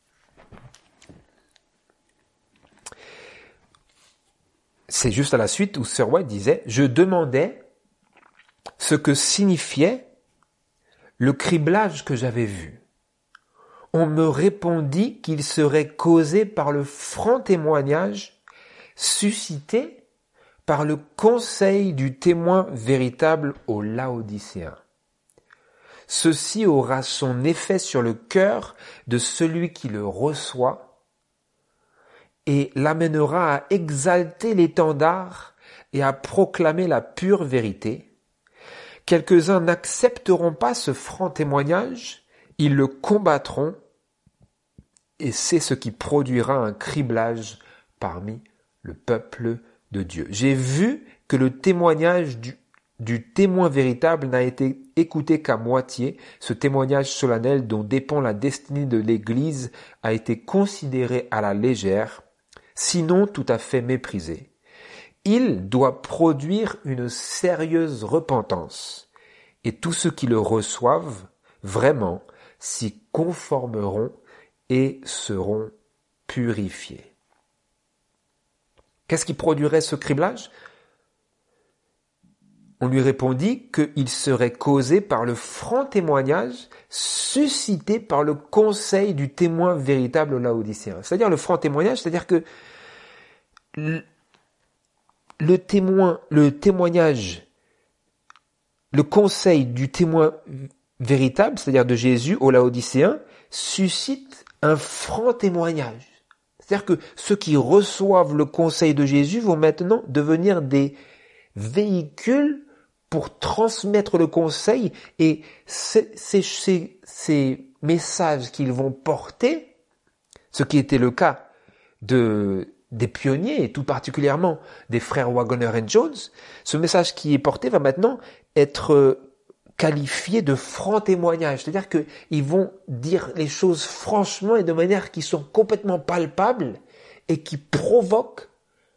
C'est juste à la suite où Sir White disait « Je demandais ce que signifiait le criblage que j'avais vu. On me répondit qu'il serait causé par le franc témoignage suscité par le conseil du témoin véritable aux Laodicéens. Ceci aura son effet sur le cœur de celui qui le reçoit et l'amènera à exalter l'étendard et à proclamer la pure vérité. Quelques-uns n'accepteront pas ce franc témoignage, ils le combattront, et c'est ce qui produira un criblage parmi le peuple de Dieu. J'ai vu que le témoignage du témoin véritable n'a été écouté qu'à moitié. Ce témoignage solennel dont dépend la destinée de l'Église a été considéré à la légère, sinon tout à fait méprisé. Il doit produire une sérieuse repentance, et tous ceux qui le reçoivent vraiment s'y conformeront et seront purifiés. Qu'est-ce qui produirait ce criblage? On lui répondit qu'il serait causé par le franc témoignage suscité par le conseil du témoin véritable aux Laodicéens. C'est-à-dire le franc témoignage, c'est-à-dire que le témoignage, le conseil du témoin véritable, c'est-à-dire de Jésus aux Laodicéens, suscite un franc témoignage. C'est-à-dire que ceux qui reçoivent le conseil de Jésus vont maintenant devenir des véhicules pour transmettre le conseil, et ces messages qu'ils vont porter, ce qui était le cas des pionniers, et tout particulièrement des frères Waggoner et Jones, ce message qui est porté va maintenant être qualifié de franc témoignage. C'est-à-dire qu'ils vont dire les choses franchement et de manière qui sont complètement palpables et qui provoquent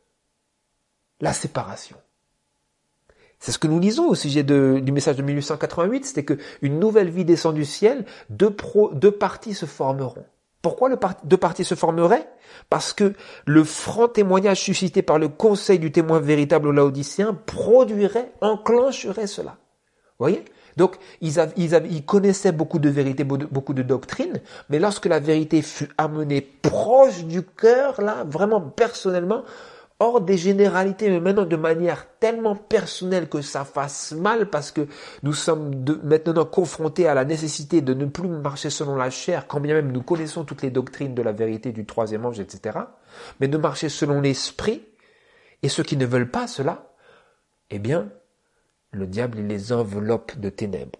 la séparation. C'est ce que nous lisons au sujet du message de 1888, c'était qu'une nouvelle vie descend du ciel, deux parties se formeront. Pourquoi deux parties se formeraient? Parce que le franc témoignage suscité par le conseil du témoin véritable aux Laodicéens enclencherait cela. Vous voyez? Donc, ils connaissaient beaucoup de vérités, beaucoup de doctrines, mais lorsque la vérité fut amenée proche du cœur, là, vraiment personnellement, hors des généralités, mais maintenant de manière tellement personnelle que ça fasse mal, parce que nous sommes maintenant confrontés à la nécessité de ne plus marcher selon la chair, quand bien même nous connaissons toutes les doctrines de la vérité du troisième ange, etc., mais de marcher selon l'esprit, et ceux qui ne veulent pas cela, eh bien, le diable il les enveloppe de ténèbres.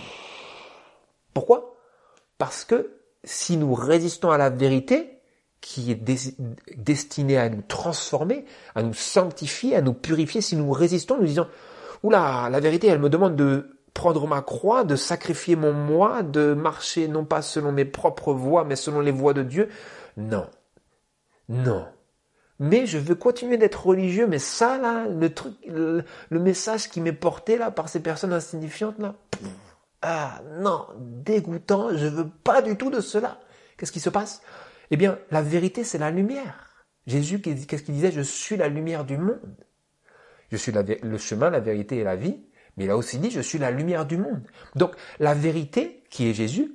Pourquoi? Parce que si nous résistons à la vérité, qui est destinée à nous transformer, à nous sanctifier, à nous purifier, si nous résistons, nous disons « Oula, la vérité, elle me demande de prendre ma croix, de sacrifier mon moi, de marcher non pas selon mes propres voies, mais selon les voies de Dieu. » Non, non. Mais je veux continuer d'être religieux, mais ça là, le message qui m'est porté là par ces personnes insignifiantes là, ah non, dégoûtant, je veux pas du tout de cela. Qu'est-ce qui se passe? Eh bien, la vérité c'est la lumière. Jésus, qu'est-ce qu'il disait? Je suis la lumière du monde. Je suis le chemin, la vérité et la vie, mais il a aussi dit je suis la lumière du monde. Donc la vérité, qui est Jésus,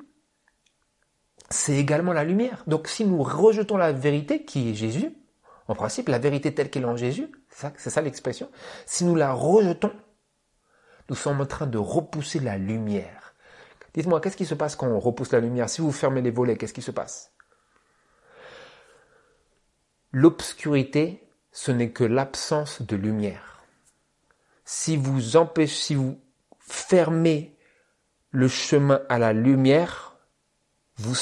c'est également la lumière. Donc si nous rejetons la vérité, qui est Jésus, en principe, la vérité telle qu'elle est en Jésus, c'est ça l'expression. Si nous la rejetons, nous sommes en train de repousser la lumière. Dites-moi, qu'est-ce qui se passe quand on repousse la lumière? Si vous fermez les volets, qu'est-ce qui se passe? L'obscurité, ce n'est que l'absence de lumière. Si vous fermez le chemin à la lumière, vous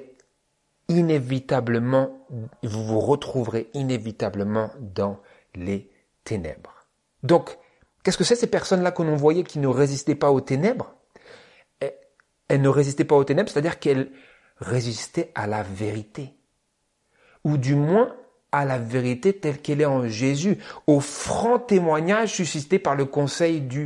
vous retrouverez inévitablement dans les ténèbres. Donc, qu'est-ce que c'est ces personnes-là que l'on voyait qui ne résistaient pas aux ténèbres? Elles ne résistaient pas aux ténèbres, c'est-à-dire qu'elles résistaient à la vérité. Ou du moins à la vérité telle qu'elle est en Jésus, au franc témoignage suscité par le conseil du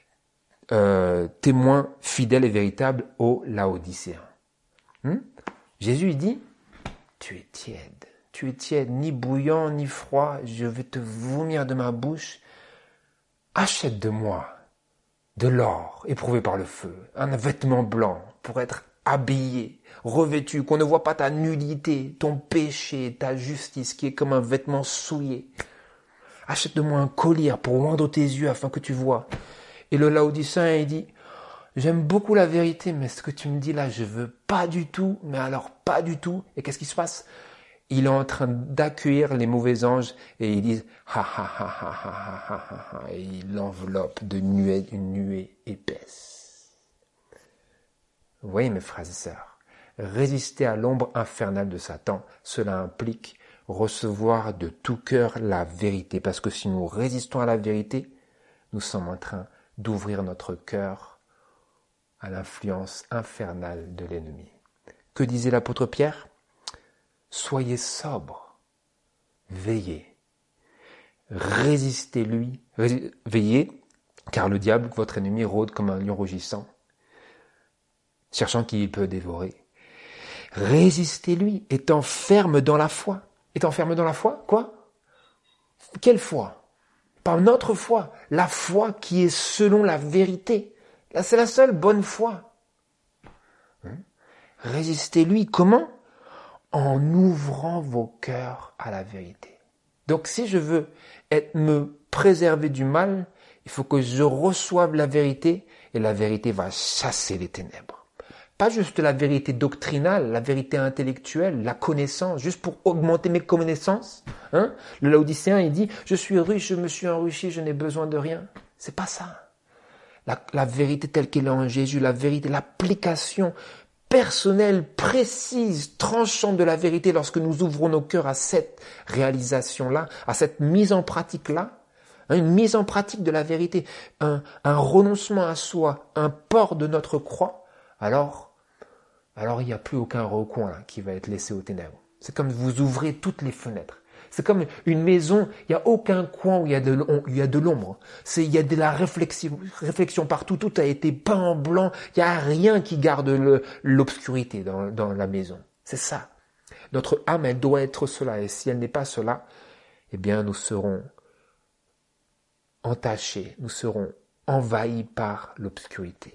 témoin fidèle et véritable aux Laodicéens. Jésus il dit, tu es tiède, ni bouillant ni froid, je vais te vomir de ma bouche. Achète de moi de l'or éprouvé par le feu, un vêtement blanc pour être habillé, revêtu, qu'on ne voit pas ta nullité, ton péché, ta justice qui est comme un vêtement souillé. Achète de moi un collier pour oindre tes yeux afin que tu vois. Et le Laodicéen, il dit, j'aime beaucoup la vérité, mais ce que tu me dis là, je veux pas du tout, mais alors pas du tout. Et qu'est-ce qui se passe? Il est en train d'accueillir les mauvais anges et ils disent ha ha ha ha ha ha ha ha, et il l'enveloppe de une nuée épaisse. Vous voyez mes frères et sœurs, résister à l'ombre infernale de Satan, cela implique recevoir de tout cœur la vérité, parce que si nous résistons à la vérité, nous sommes en train d'ouvrir notre cœur à l'influence infernale de l'ennemi. Que disait l'apôtre Pierre? Soyez sobres, veillez, veillez, car le diable, votre ennemi, rôde comme un lion rugissant, cherchant qui il peut dévorer. Résistez-lui, étant ferme dans la foi. Étant ferme dans la foi, quoi? Quelle foi? Pas notre foi, la foi qui est selon la vérité. Là, c'est la seule bonne foi. Résistez-lui, comment? En ouvrant vos cœurs à la vérité. Donc si je veux me préserver du mal, il faut que je reçoive la vérité et la vérité va chasser les ténèbres. Pas juste la vérité doctrinale, la vérité intellectuelle, la connaissance, juste pour augmenter mes connaissances. Le Laodicéen, il dit, je suis riche, je me suis enrichi, je n'ai besoin de rien. C'est pas ça. La vérité telle qu'elle est en Jésus, la vérité, l'application personnelle, précise, tranchante de la vérité lorsque nous ouvrons nos cœurs à cette réalisation-là, à cette mise en pratique-là, une mise en pratique de la vérité, un renoncement à soi, un port de notre croix, alors il n'y a plus aucun recoin là, qui va être laissé aux ténèbres. C'est comme vous ouvrez toutes les fenêtres. C'est comme une maison, il n'y a aucun coin où il y a de l'ombre. Il y a de la réflexion partout, tout a été peint en blanc, il n'y a rien qui garde l'obscurité dans la maison. C'est ça. Notre âme, elle doit être cela, et si elle n'est pas cela, eh bien nous serons entachés, nous serons envahis par l'obscurité.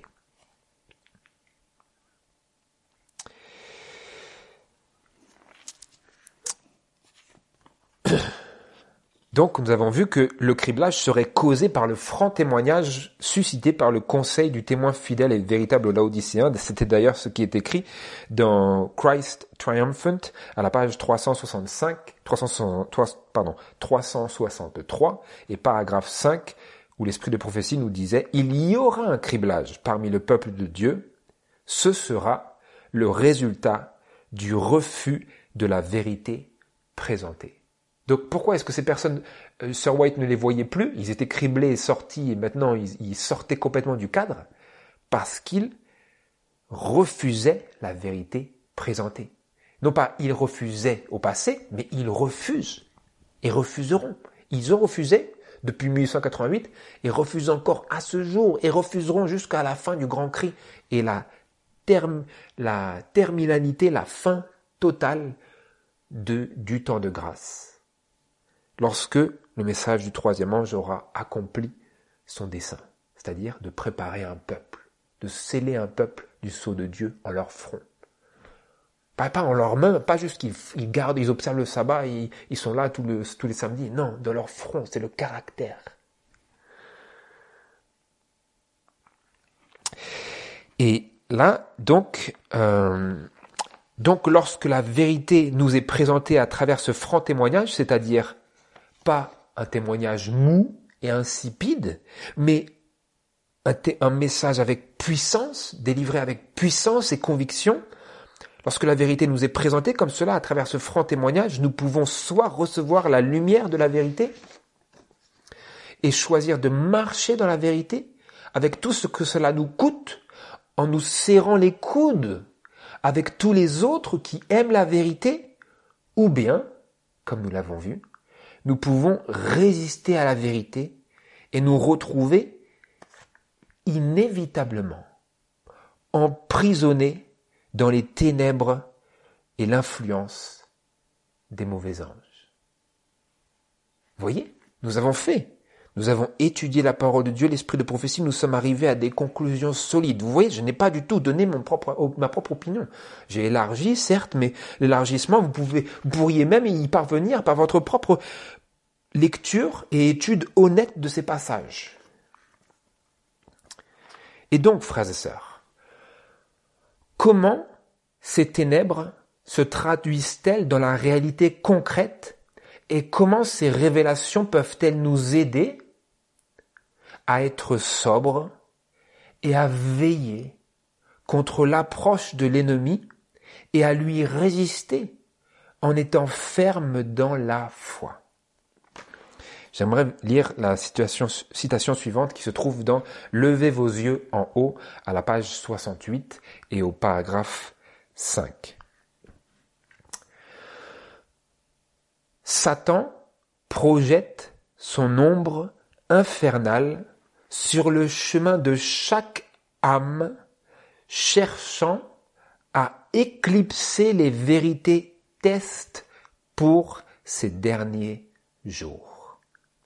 Donc, nous avons vu que le criblage serait causé par le franc témoignage suscité par le conseil du témoin fidèle et véritable Laodicéen. C'était d'ailleurs ce qui est écrit dans Christ Triumphant à la page 363 et paragraphe 5 où l'esprit de prophétie nous disait « Il y aura un criblage parmi le peuple de Dieu. Ce sera le résultat du refus de la vérité présentée. » Donc pourquoi est-ce que ces personnes, Sir White ne les voyait plus, ils étaient criblés et sortis, et maintenant ils sortaient complètement du cadre? Parce qu'ils refusaient la vérité présentée. Non pas ils refusaient au passé, mais ils refusent et refuseront. Ils ont refusé depuis 1888 et refusent encore à ce jour et refuseront jusqu'à la fin du grand cri et la terminalité, la fin totale du temps de grâce. Lorsque le message du troisième ange aura accompli son dessein, c'est-à-dire de préparer un peuple, de sceller un peuple du sceau de Dieu en leur front. Pas en leurs mains, pas juste qu'ils gardent, ils observent le sabbat, et ils sont là tous les samedis. Non, dans leur front, c'est le caractère. Et là, donc lorsque la vérité nous est présentée à travers ce franc témoignage, c'est-à-dire pas un témoignage mou et insipide, mais un message avec puissance, délivré avec puissance et conviction, lorsque la vérité nous est présentée comme cela à travers ce franc témoignage, nous pouvons soit recevoir la lumière de la vérité et choisir de marcher dans la vérité avec tout ce que cela nous coûte, en nous serrant les coudes avec tous les autres qui aiment la vérité, ou bien, comme nous l'avons vu, nous pouvons résister à la vérité et nous retrouver inévitablement emprisonnés dans les ténèbres et l'influence des mauvais anges. Vous voyez, nous avons étudié la parole de Dieu, l'esprit de prophétie, nous sommes arrivés à des conclusions solides. Vous voyez, je n'ai pas du tout donné ma propre opinion. J'ai élargi, certes, mais l'élargissement, vous pourriez même y parvenir par votre propre lecture et étude honnête de ces passages. Et donc, frères et sœurs, comment ces ténèbres se traduisent-elles dans la réalité concrète et comment ces révélations peuvent-elles nous aider à être sobres et à veiller contre l'approche de l'ennemi et à lui résister en étant ferme dans la foi? J'aimerais lire la citation suivante qui se trouve dans « Levez vos yeux en haut » à la page 68 et au paragraphe 5. Satan projette son ombre infernale sur le chemin de chaque âme, cherchant à éclipser les vérités testes pour ces derniers jours.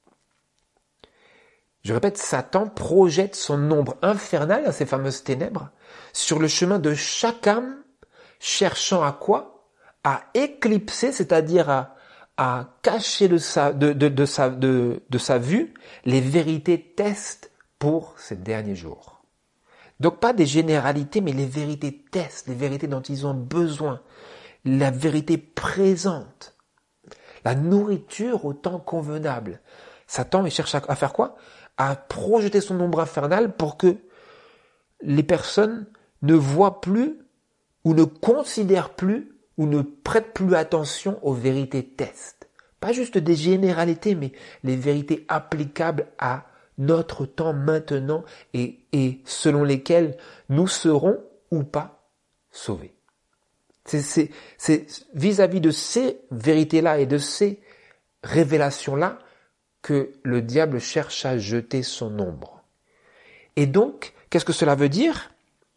Je répète, Satan projette son ombre infernale, à ces fameuses ténèbres, sur le chemin de chaque âme, cherchant à quoi? À éclipser, c'est-à-dire à cacher de sa vue les vérités testes pour ces derniers jours. Donc pas des généralités, mais les vérités testes, les vérités dont ils ont besoin, la vérité présente, la nourriture au temps convenable. Satan, il cherche à faire quoi? À projeter son ombre infernale pour que les personnes ne voient plus ou ne considèrent plus ou ne prêtent plus attention aux vérités testes. Pas juste des généralités, mais les vérités applicables à notre temps maintenant et selon lesquelles nous serons ou pas sauvés. C'est vis-à-vis de ces vérités-là et de ces révélations-là que le diable cherche à jeter son ombre. Et donc, qu'est-ce que cela veut dire?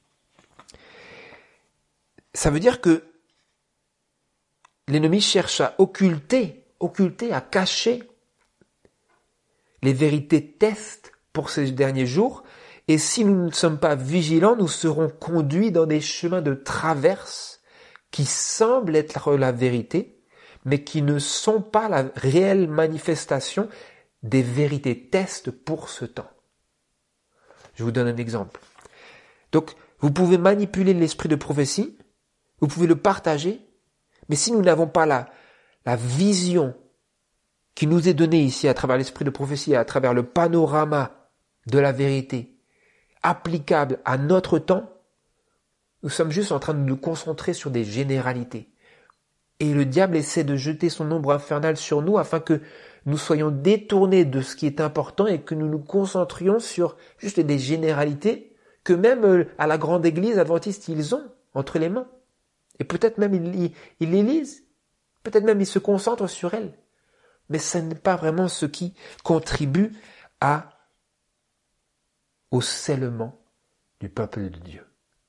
Ça veut dire que l'ennemi cherche à occulter, à cacher les vérités testes pour ces derniers jours. Et si nous ne sommes pas vigilants, nous serons conduits dans des chemins de traverse qui semblent être la vérité, mais qui ne sont pas la réelle manifestation des vérités testes pour ce temps. Je vous donne un exemple. Donc, vous pouvez manipuler l'esprit de prophétie, vous pouvez le partager, mais si nous n'avons pas la vision qui nous est donnée ici à travers l'esprit de prophétie, à travers le panorama de la vérité, applicable à notre temps, nous sommes juste en train de nous concentrer sur des généralités. Et le diable essaie de jeter son ombre infernale sur nous afin que nous soyons détournés de ce qui est important et que nous nous concentrions sur juste des généralités que même à la grande église adventiste ils ont entre les mains. Et peut-être même ils les lisent, peut-être même ils se concentrent sur elles. Mais ce n'est pas vraiment ce qui contribue au scellement du peuple de Dieu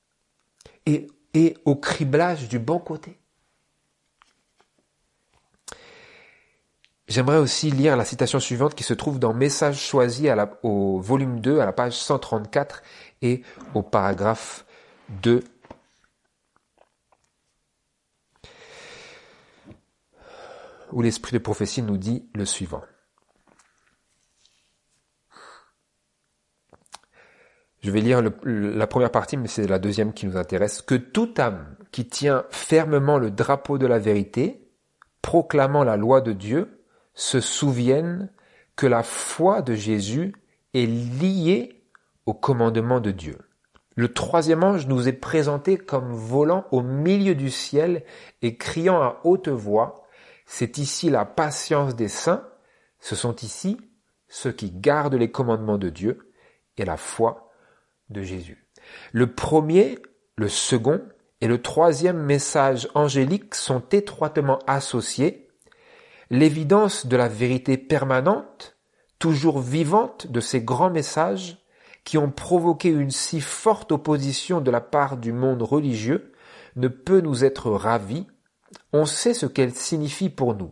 et au criblage du bon côté. J'aimerais aussi lire la citation suivante qui se trouve dans Message choisi au volume 2, à la page 134 et au paragraphe 2. Où l'esprit de prophétie nous dit le suivant. Je vais lire la première partie, mais c'est la deuxième qui nous intéresse. Que toute âme qui tient fermement le drapeau de la vérité, proclamant la loi de Dieu, se souvienne que la foi de Jésus est liée au commandement de Dieu. Le troisième ange nous est présenté comme volant au milieu du ciel et criant à haute voix. C'est ici la patience des saints, ce sont ici ceux qui gardent les commandements de Dieu et la foi de Jésus. Le premier, le second et le troisième message angélique sont étroitement associés. L'évidence de la vérité permanente, toujours vivante de ces grands messages qui ont provoqué une si forte opposition de la part du monde religieux ne peut nous être ravie. On sait ce qu'elle signifie pour nous.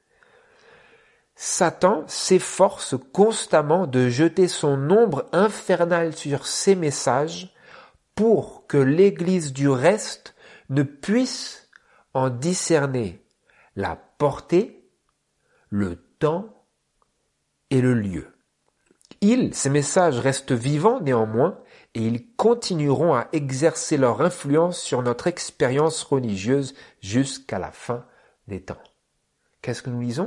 Satan s'efforce constamment de jeter son ombre infernale sur ces messages pour que l'Église du reste ne puisse en discerner la portée, le temps et le lieu. Ces messages restent vivants néanmoins et ils continueront à exercer leur influence sur notre expérience religieuse jusqu'à la fin des temps. Qu'est-ce que nous lisons ?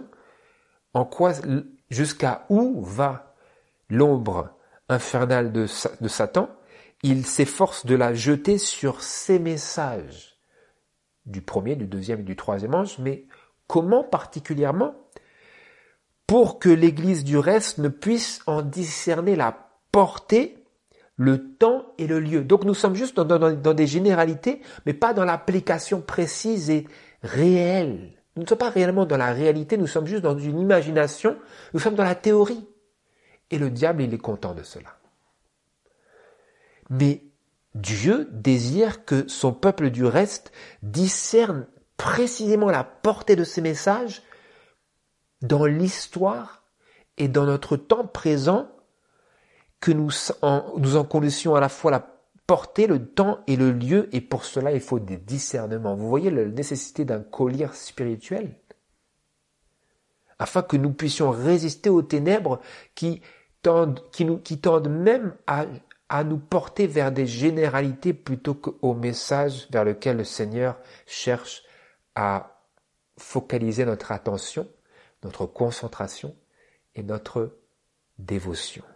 Jusqu'à où va l'ombre infernale de Satan ? Il s'efforce de la jeter sur ces messages du premier, du deuxième et du troisième ange, mais comment particulièrement ? Pour que l'Église du reste ne puisse en discerner la portée, le temps et le lieu. Donc nous sommes juste dans des généralités, mais pas dans l'application précise et réelle. Nous ne sommes pas réellement dans la réalité, nous sommes juste dans une imagination, nous sommes dans la théorie. Et le diable, il est content de cela. Mais Dieu désire que son peuple du reste discerne précisément la portée de ces messages dans l'histoire et dans notre temps présent, que nous en connaissions à la fois la portée, le temps et le lieu, et pour cela il faut des discernements. Vous voyez la nécessité d'un collier spirituel, afin que nous puissions résister aux ténèbres qui tendent même à nous porter vers des généralités plutôt qu'au message vers lequel le Seigneur cherche à focaliser notre attention, notre concentration et notre dévotion.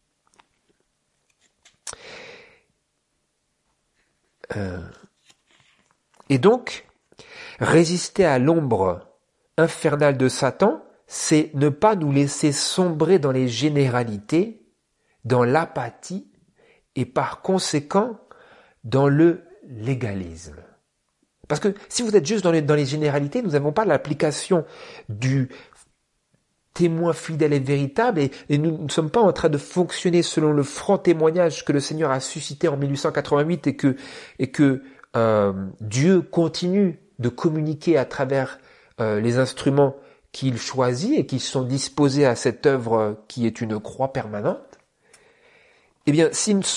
Et donc, résister à l'ombre infernale de Satan, c'est ne pas nous laisser sombrer dans les généralités, dans l'apathie et par conséquent dans le légalisme. Parce que si vous êtes juste dans les généralités, nous n'avons pas l'application du témoin fidèle et véritable et nous ne sommes pas en train de fonctionner selon le franc témoignage que le Seigneur a suscité en 1888 et que Dieu continue de communiquer à travers les instruments qu'il choisit et qui sont disposés à cette œuvre qui est une croix permanente. Eh bien, si nous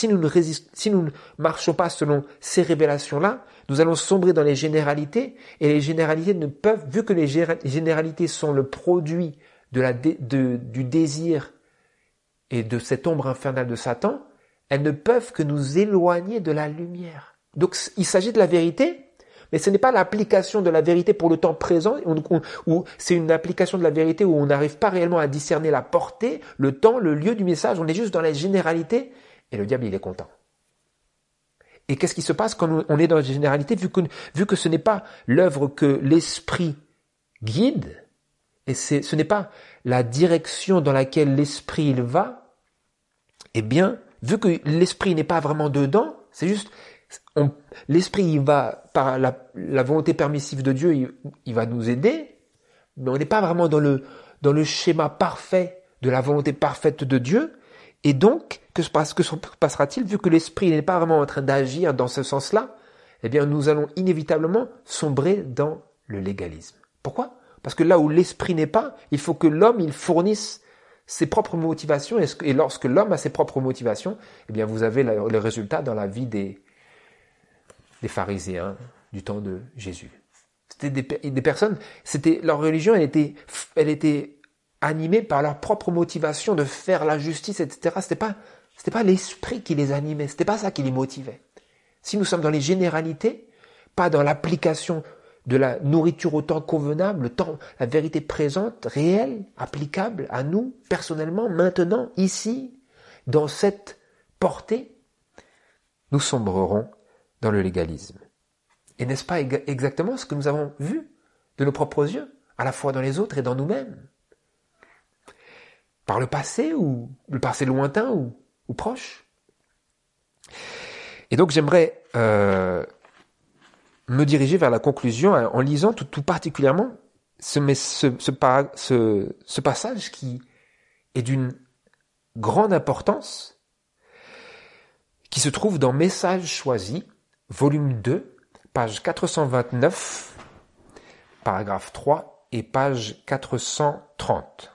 ne marchons pas selon ces révélations-là, nous allons sombrer dans les généralités, et les généralités ne peuvent, vu que les généralités sont le produit du désir et de cette ombre infernale de Satan, elles ne peuvent que nous éloigner de la lumière. Donc, il s'agit de la vérité, mais ce n'est pas l'application de la vérité pour le temps présent, où c'est une application de la vérité où on n'arrive pas réellement à discerner la portée, le temps, le lieu du message, on est juste dans la généralité, et le diable, il est content. Et qu'est-ce qui se passe quand on est dans la généralité, vu que ce n'est pas l'œuvre que l'esprit guide, et ce n'est pas la direction dans laquelle l'esprit il va, eh bien, vu que l'esprit n'est pas vraiment dedans, c'est juste, l'esprit il va, par la volonté permissive de Dieu, il va nous aider, mais on n'est pas vraiment dans le schéma parfait de la volonté parfaite de Dieu, et donc, que se passera-t-il, vu que l'esprit n'est pas vraiment en train d'agir dans ce sens-là, eh bien, nous allons inévitablement sombrer dans le légalisme. Pourquoi ? Parce que là où l'esprit n'est pas, il faut que l'homme, il fournisse ses propres motivations, et lorsque l'homme a ses propres motivations, eh bien, vous avez le résultat dans la vie des pharisiens du temps de Jésus. C'était des personnes, leur religion, elle était animée par leur propre motivation de faire la justice, etc. C'était pas C'était pas l'esprit qui les animait, c'était pas ça qui les motivait. Si nous sommes dans les généralités, pas dans l'application de la nourriture au temps convenable, la vérité présente, réelle, applicable à nous, personnellement, maintenant, ici, dans cette portée, nous sombrerons dans le légalisme. Et n'est-ce pas exactement ce que nous avons vu de nos propres yeux, à la fois dans les autres et dans nous-mêmes? Par le passé, ou le passé lointain ou proche? Et donc j'aimerais me diriger vers la conclusion en lisant tout particulièrement ce passage qui est d'une grande importance, qui se trouve dans Messages choisis, volume 2, page 429, paragraphe 3 et page 430.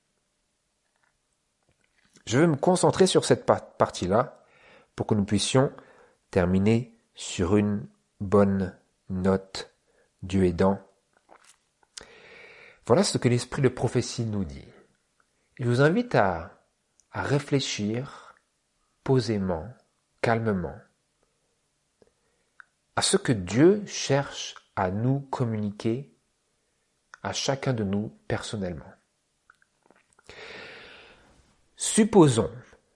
Je vais me concentrer sur cette partie-là pour que nous puissions terminer sur une bonne note, Dieu aidant. Voilà ce que l'esprit de prophétie nous dit. Je vous invite à réfléchir posément, calmement, à ce que Dieu cherche à nous communiquer, à chacun de nous personnellement. Supposons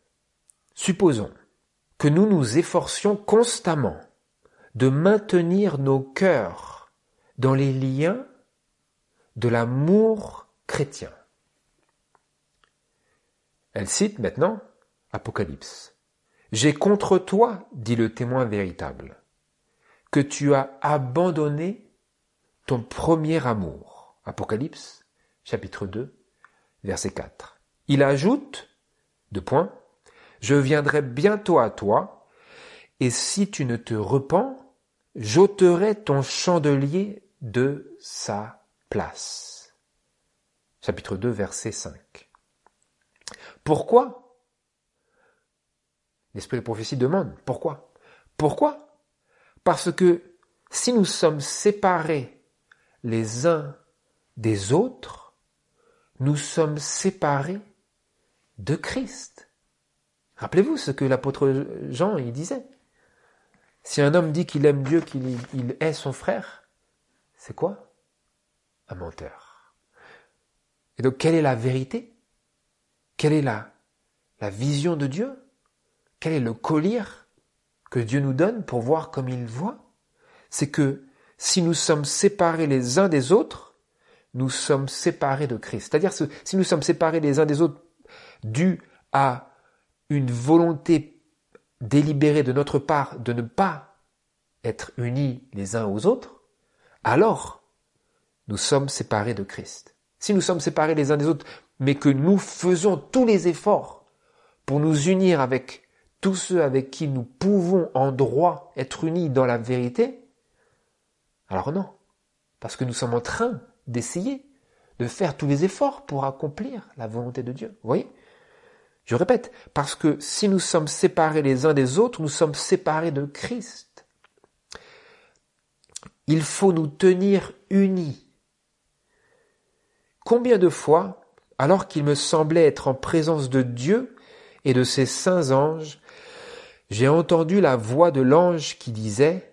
que nous nous efforcions constamment de maintenir nos cœurs dans les liens de l'amour chrétien. Elle cite maintenant Apocalypse. « J'ai contre toi, dit le témoin véritable, que tu as abandonné ton premier amour. » Apocalypse, chapitre 2, verset 4. Il ajoute, « Je viendrai bientôt à toi, et si tu ne te repens, j'ôterai ton chandelier de sa place. » Chapitre 2, verset 5. Pourquoi? L'esprit de prophétie demande, pourquoi? Pourquoi? Parce que si nous sommes séparés les uns des autres, nous sommes séparés de Christ. Rappelez-vous ce que l'apôtre Jean il disait. Si un homme dit qu'il aime Dieu, qu'il hait son frère, c'est quoi? Un menteur. Et donc, quelle est la vérité? Quelle est la vision de Dieu? Quel est le collier que Dieu nous donne pour voir comme il voit? C'est que si nous sommes séparés les uns des autres, nous sommes séparés de Christ. C'est-à-dire si nous sommes séparés les uns des autres dû à une volonté délibérée de notre part de ne pas être unis les uns aux autres, alors nous sommes séparés de Christ. Si nous sommes séparés les uns des autres, mais que nous faisons tous les efforts pour nous unir avec tous ceux avec qui nous pouvons en droit être unis dans la vérité, alors non, parce que nous sommes en train d'essayer de faire tous les efforts pour accomplir la volonté de Dieu. Vous voyez? Je répète, parce que si nous sommes séparés les uns des autres, nous sommes séparés de Christ. Il faut nous tenir unis. Combien de fois, alors qu'il me semblait être en présence de Dieu et de ses saints anges, j'ai entendu la voix de l'ange qui disait,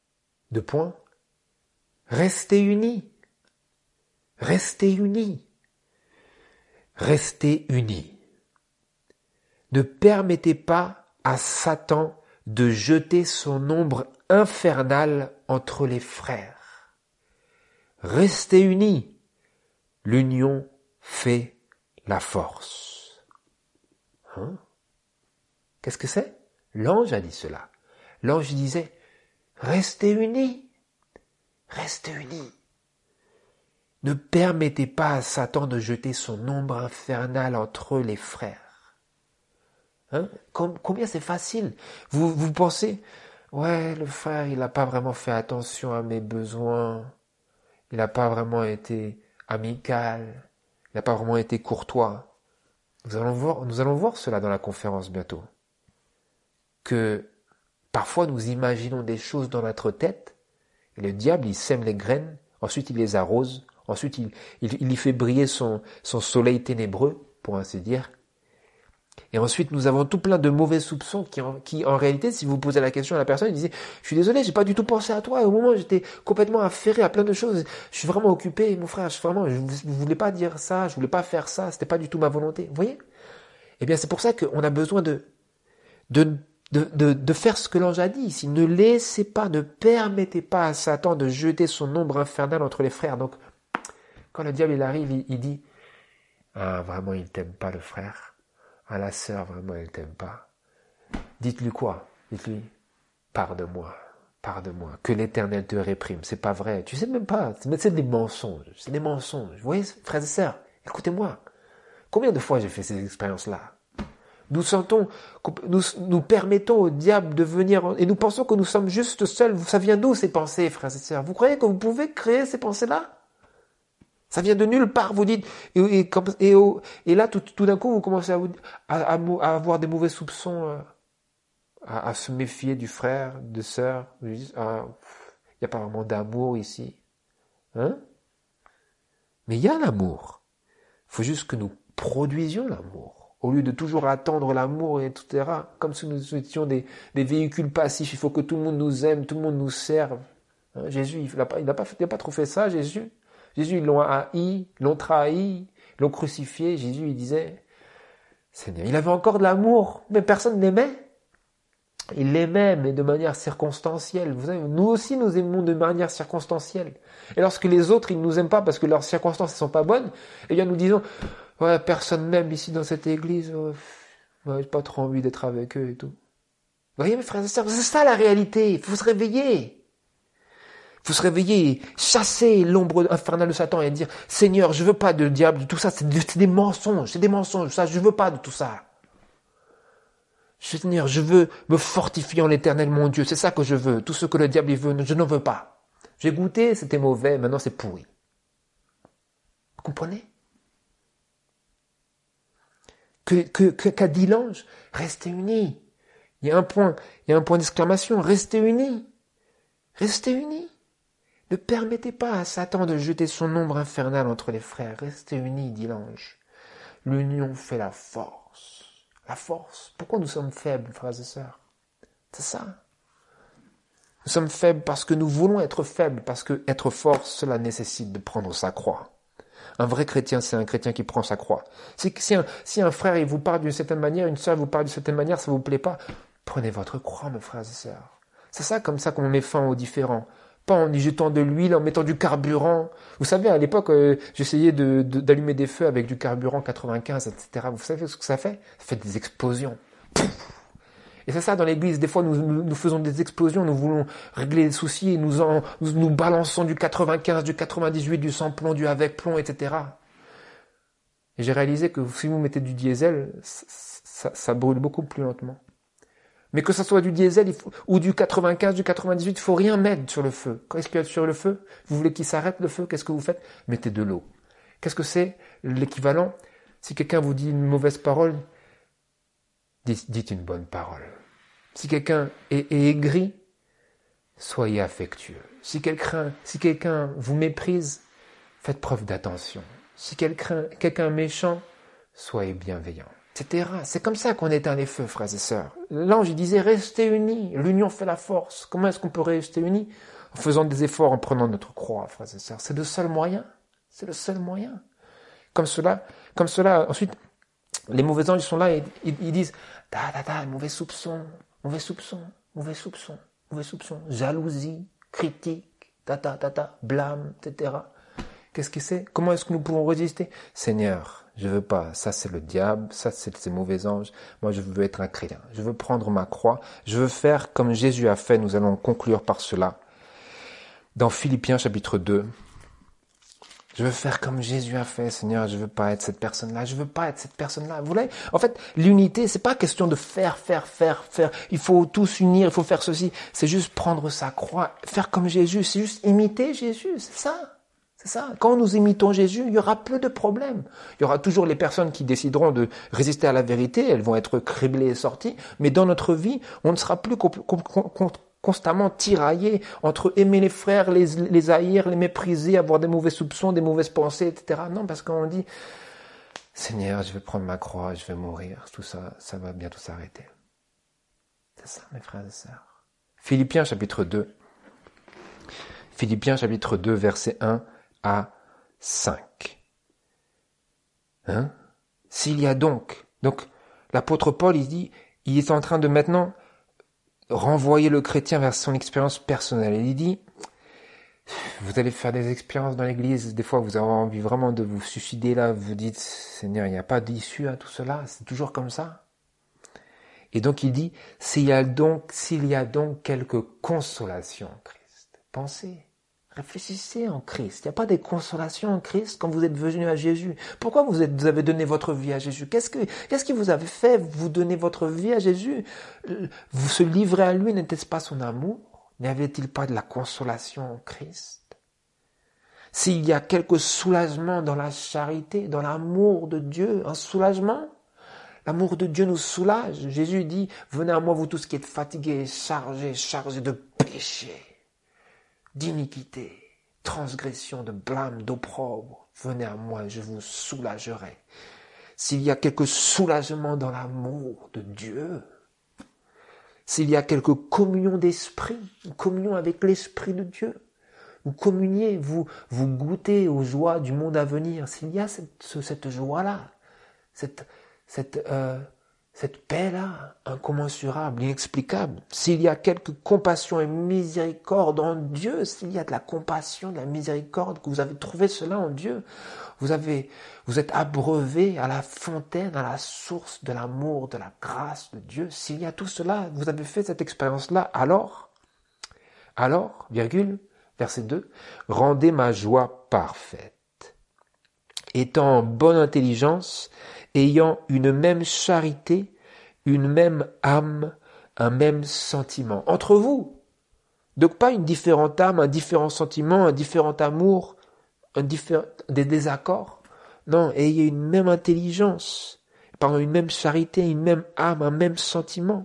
restez unis, restez unis, restez unis. Ne permettez pas à Satan de jeter son ombre infernale entre les frères. Restez unis. L'union fait la force. Qu'est-ce que c'est? L'ange a dit cela. L'ange disait, restez unis. Restez unis. Ne permettez pas à Satan de jeter son ombre infernale entre les frères. Combien c'est facile. Vous pensez, ouais, le frère, il n'a pas vraiment fait attention à mes besoins. Il n'a pas vraiment été amical. Il n'a pas vraiment été courtois. Nous allons voir cela dans la conférence bientôt. Que parfois nous imaginons des choses dans notre tête, et le diable, il sème les graines, ensuite il les arrose, ensuite il y fait briller son soleil ténébreux, pour ainsi dire, Et ensuite, nous avons tout plein de mauvais soupçons qui en réalité, si vous posez la question à la personne, il disait, je suis désolé, j'ai pas du tout pensé à toi. Et au moment où j'étais complètement affairé à plein de choses, je suis vraiment occupé, mon frère, je voulais pas dire ça, je voulais pas faire ça, c'était pas du tout ma volonté. Vous voyez? Eh bien, c'est pour ça qu'on a besoin de faire ce que l'ange a dit ici. Ne laissez pas, ne permettez pas à Satan de jeter son ombre infernale entre les frères. Donc, quand le diable il arrive, il dit, ah, vraiment, il t'aime pas le frère. Ah, la sœur, vraiment, elle t'aime pas. Dites-lui quoi? Dites-lui, pardonne-moi, pardonne-moi, que l'Éternel te réprime. C'est pas vrai. Tu sais même pas. C'est des mensonges. C'est des mensonges. Vous voyez, frères et sœurs, écoutez-moi. Combien de fois j'ai fait ces expériences-là? Nous permettons au diable de venir, et nous pensons que nous sommes juste seuls. Ça vient d'où ces pensées, frères et sœurs? Vous croyez que vous pouvez créer ces pensées-là? Ça vient de nulle part, vous dites, et là, tout d'un coup, vous commencez à avoir des mauvais soupçons, à se méfier du frère, de sœur. Vous dites, il n'y a pas vraiment d'amour ici. Hein? Mais il y a l'amour. Il faut juste que nous produisions l'amour. Au lieu de toujours attendre l'amour, etc. Comme si nous étions des véhicules passifs. Il faut que tout le monde nous aime, tout le monde nous serve. Hein? Jésus, il n'a pas trop fait ça, Jésus. Jésus, ils l'ont haï, ils l'ont trahi, ils l'ont crucifié. Jésus, il disait, Seigneur, il avait encore de l'amour, mais personne n'aimait. Il l'aimait, mais de manière circonstancielle. Vous savez, nous aussi, nous aimons de manière circonstancielle. Et lorsque les autres, ils nous aiment pas parce que leurs circonstances ne sont pas bonnes, eh bien, nous disons, ouais, personne m'aime ici dans cette église, ouais, j'ai pas trop envie d'être avec eux et tout. Vous voyez, mes frères et sœurs, c'est ça la réalité. Il faut se réveiller. Il faut se réveiller, chasser l'ombre infernale de Satan et dire, Seigneur, je veux pas de diable, de tout ça, c'est des mensonges, ça, je veux pas de tout ça. Seigneur, je veux me fortifier en l'Éternel, mon Dieu, c'est ça que je veux. Tout ce que le diable veut, je n'en veux pas. J'ai goûté, c'était mauvais, maintenant c'est pourri. Vous comprenez? Qu'a dit l'ange? Restez unis. Il y a un point d'exclamation, restez unis. Restez unis. Ne permettez pas à Satan de jeter son ombre infernale entre les frères. Restez unis, dit l'ange. L'union fait la force. La force. Pourquoi nous sommes faibles, frères et sœurs? C'est ça. Nous sommes faibles parce que nous voulons être faibles, parce que être fort, cela nécessite de prendre sa croix. Un vrai chrétien, c'est un chrétien qui prend sa croix. Si un frère il vous parle d'une certaine manière, une sœur vous parle d'une certaine manière, ça vous plaît pas, prenez votre croix, mes frères et sœurs. C'est ça, comme ça qu'on met fin aux différends. Pas en y jetant de l'huile, en mettant du carburant. Vous savez, à l'époque, j'essayais d'allumer des feux avec du carburant 95, etc. Vous savez ce que ça fait? Ça fait des explosions. Et c'est ça dans l'église. Des fois, nous faisons des explosions, nous voulons régler les soucis, et nous balançons du 95, du 98, du sans plomb, du avec plomb, etc. Et j'ai réalisé que si vous mettez du diesel, ça brûle beaucoup plus lentement. Mais que ce soit du diesel ou du 95, du 98, il faut rien mettre sur le feu. Qu'est-ce qu'il y a sur le feu? Vous voulez qu'il s'arrête le feu? Qu'est-ce que vous faites? Mettez de l'eau. Qu'est-ce que c'est l'équivalent? Si quelqu'un vous dit une mauvaise parole, dites une bonne parole. Si quelqu'un est aigri, soyez affectueux. Si quelqu'un vous méprise, faites preuve d'attention. Si quelqu'un est méchant, soyez bienveillant. Etc. C'est comme ça qu'on éteint les feux, frères et sœurs. L'ange, il disait, restez unis. L'union fait la force. Comment est-ce qu'on peut rester unis? En faisant des efforts, en prenant notre croix, frères et sœurs. C'est le seul moyen. C'est le seul moyen. Comme cela, ensuite, les mauvais anges sont là et ils disent, mauvais soupçon, jalousie, critique, blâme, etc. Qu'est-ce que c'est? Comment est-ce que nous pouvons résister? Seigneur, je veux pas. Ça, c'est le diable. Ça, c'est ces mauvais anges. Moi, je veux être un chrétien. Je veux prendre ma croix. Je veux faire comme Jésus a fait. Nous allons conclure par cela. Dans Philippiens, chapitre 2. Je veux faire comme Jésus a fait, Seigneur. Je veux pas être cette personne-là. Je veux pas être cette personne-là. Vous voyez? En fait, l'unité, c'est pas question de faire. Il faut tous unir. Il faut faire ceci. C'est juste prendre sa croix. Faire comme Jésus. C'est juste imiter Jésus. C'est ça. C'est ça. Quand nous imitons Jésus, il y aura peu de problèmes. Il y aura toujours les personnes qui décideront de résister à la vérité. Elles vont être criblées et sorties. Mais dans notre vie, on ne sera plus constamment tiraillés entre aimer les frères, les haïr, les mépriser, avoir des mauvais soupçons, des mauvaises pensées, etc. Non, parce qu'on dit, Seigneur, je vais prendre ma croix, je vais mourir, tout ça, ça va bientôt s'arrêter. C'est ça, mes frères et sœurs. Philippiens chapitre 2. Philippiens chapitre 2, versets 1 à 5. S'il y a donc l'apôtre Paul, il est en train de maintenant renvoyer le chrétien vers son expérience personnelle. Il dit, vous allez faire des expériences dans l'église, des fois vous avez envie vraiment de vous suicider là, vous dites, Seigneur, il n'y a pas d'issue à tout cela, c'est toujours comme ça. Et donc il dit, s'il y a donc quelque consolation en Christ, pensez, réfléchissez en Christ. Il n'y a pas de consolation en Christ quand vous êtes venu à Jésus. Pourquoi vous avez donné votre vie à Jésus? Qu'est-ce qui vous avait fait vous donner votre vie à Jésus? Vous se livrez à lui, n'était-ce pas son amour? N'y avait-il pas de la consolation en Christ? S'il y a quelque soulagement dans la charité, dans l'amour de Dieu, un soulagement, l'amour de Dieu nous soulage. Jésus dit, venez à moi vous tous qui êtes fatigués, chargés de péché, d'iniquité, transgression, de blâme, d'opprobre. Venez à moi, je vous soulagerai. S'il y a quelque soulagement dans l'amour de Dieu, s'il y a quelque communion d'esprit, une communion avec l'esprit de Dieu, vous communiez, vous goûtez aux joies du monde à venir, s'il y a cette joie-là, cette paix-là, incommensurable, inexplicable, s'il y a quelque compassion et miséricorde en Dieu, s'il y a de la compassion, de la miséricorde, que vous avez trouvé cela en Dieu, vous êtes abreuvé à la fontaine, à la source de l'amour, de la grâce de Dieu, s'il y a tout cela, vous avez fait cette expérience-là, alors, verset 2, rendez ma joie parfaite, étant en bonne intelligence, ayant une même charité, une même âme, un même sentiment. Entre vous. Donc pas une différente âme, un différent sentiment, un différent amour, des désaccords. Non, ayez une même intelligence, une même charité, une même âme, un même sentiment.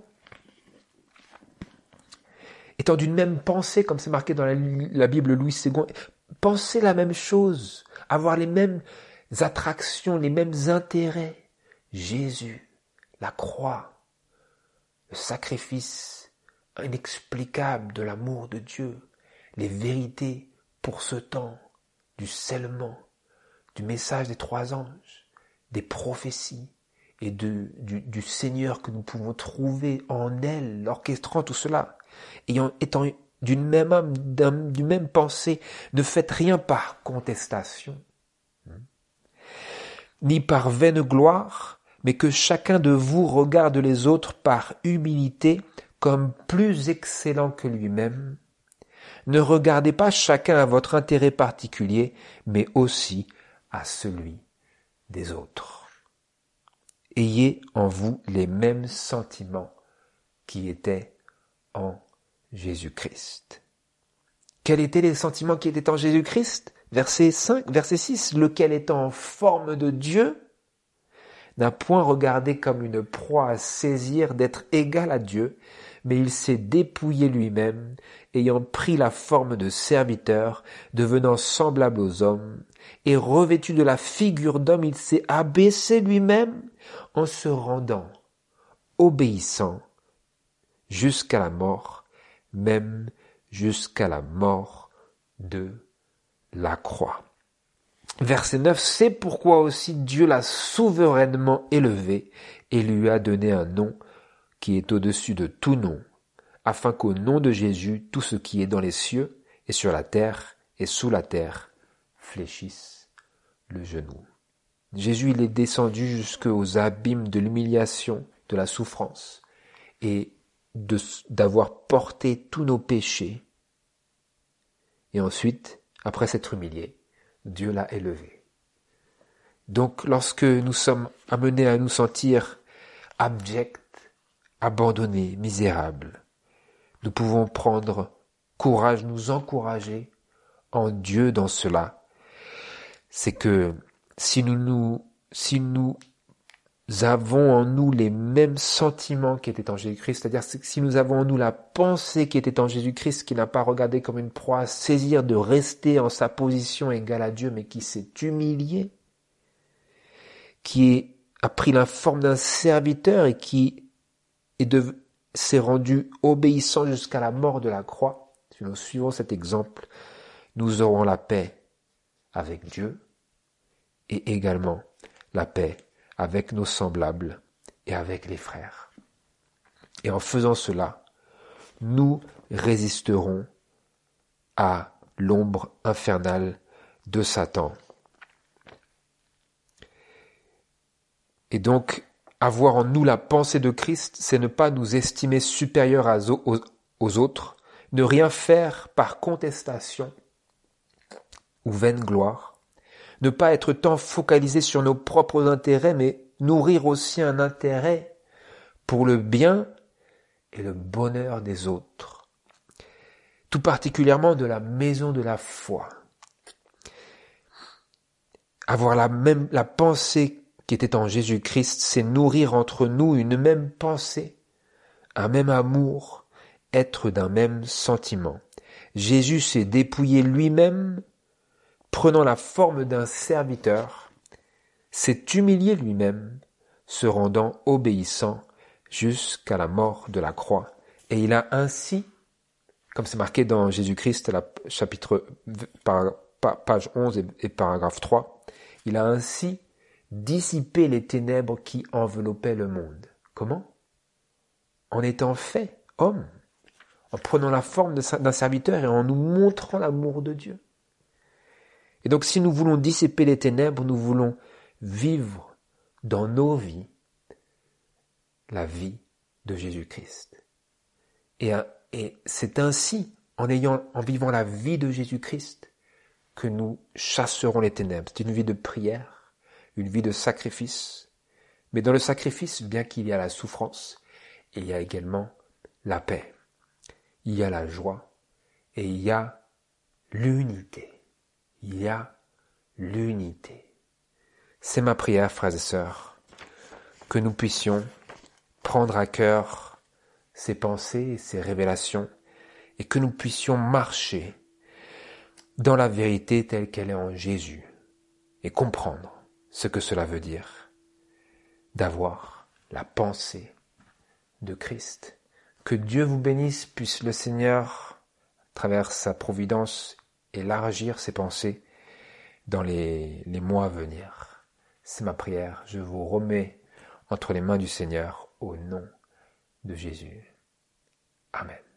Étant d'une même pensée, comme c'est marqué dans la Bible Louis II, pensez la même chose, avoir les mêmes attractions, les mêmes intérêts. Jésus, la croix, le sacrifice inexplicable de l'amour de Dieu, les vérités pour ce temps, du scellement, du message des 3 anges, des prophéties et du Seigneur que nous pouvons trouver en elle, orchestrant tout cela, étant d'une même âme, d'une même pensée, ne faites rien par contestation, ni par vaine gloire, mais que chacun de vous regarde les autres par humilité comme plus excellents que lui-même. Ne regardez pas chacun à votre intérêt particulier, mais aussi à celui des autres. Ayez en vous les mêmes sentiments qui étaient en Jésus-Christ. Quels étaient les sentiments qui étaient en Jésus-Christ? Verset 6, lequel étant en forme de Dieu, n'a point regardé comme une proie à saisir d'être égal à Dieu, mais il s'est dépouillé lui-même, ayant pris la forme de serviteur, devenant semblable aux hommes, et revêtu de la figure d'homme, il s'est abaissé lui-même en se rendant obéissant jusqu'à la mort, même jusqu'à la mort de la croix. Verset 9, c'est pourquoi aussi Dieu l'a souverainement élevé et lui a donné un nom qui est au-dessus de tout nom, afin qu'au nom de Jésus, tout ce qui est dans les cieux et sur la terre et sous la terre fléchisse le genou. Jésus, il est descendu jusqu'aux abîmes de l'humiliation, de la souffrance et d'avoir porté tous nos péchés. Et ensuite, après s'être humilié, Dieu l'a élevé. Donc, lorsque nous sommes amenés à nous sentir abjects, abandonnés, misérables, nous pouvons prendre courage, nous encourager en Dieu dans cela. C'est que si nous avons en nous les mêmes sentiments qui étaient en Jésus-Christ, c'est-à-dire si nous avons en nous la pensée qui était en Jésus-Christ, qui n'a pas regardé comme une proie à saisir de rester en sa position égale à Dieu, mais qui s'est humilié, qui a pris la forme d'un serviteur et qui s'est rendu obéissant jusqu'à la mort de la croix. Si nous suivons cet exemple, nous aurons la paix avec Dieu et également la paix avec nos semblables et avec les frères. Et en faisant cela, nous résisterons à l'ombre infernale de Satan. Et donc, avoir en nous la pensée de Christ, c'est ne pas nous estimer supérieurs aux autres, ne rien faire par contestation ou vaine gloire, ne pas être tant focalisé sur nos propres intérêts, mais nourrir aussi un intérêt pour le bien et le bonheur des autres, tout particulièrement de la maison de la foi. Avoir la pensée qui était en Jésus-Christ, c'est nourrir entre nous une même pensée, un même amour, être d'un même sentiment. Jésus s'est dépouillé lui-même, prenant la forme d'un serviteur, s'est humilié lui-même, se rendant obéissant jusqu'à la mort de la croix. Et il a ainsi, comme c'est marqué dans Jésus-Christ, chapitre, page 11 et paragraphe 3, il a ainsi dissipé les ténèbres qui enveloppaient le monde. Comment? En étant fait homme, en prenant la forme d'un serviteur et en nous montrant l'amour de Dieu. Et donc si nous voulons dissiper les ténèbres, nous voulons vivre dans nos vies la vie de Jésus-Christ. Et c'est ainsi, en vivant la vie de Jésus-Christ, que nous chasserons les ténèbres. C'est une vie de prière, une vie de sacrifice. Mais dans le sacrifice, bien qu'il y a la souffrance, il y a également la paix, il y a la joie et il y a l'unité. Il y a l'unité. C'est ma prière, frères et sœurs, que nous puissions prendre à cœur ces pensées, ces révélations, et que nous puissions marcher dans la vérité telle qu'elle est en Jésus, et comprendre ce que cela veut dire d'avoir la pensée de Christ. Que Dieu vous bénisse, puisse le Seigneur, à travers sa providence, élargir ses pensées dans les mois à venir. C'est ma prière, je vous remets entre les mains du Seigneur au nom de Jésus. Amen.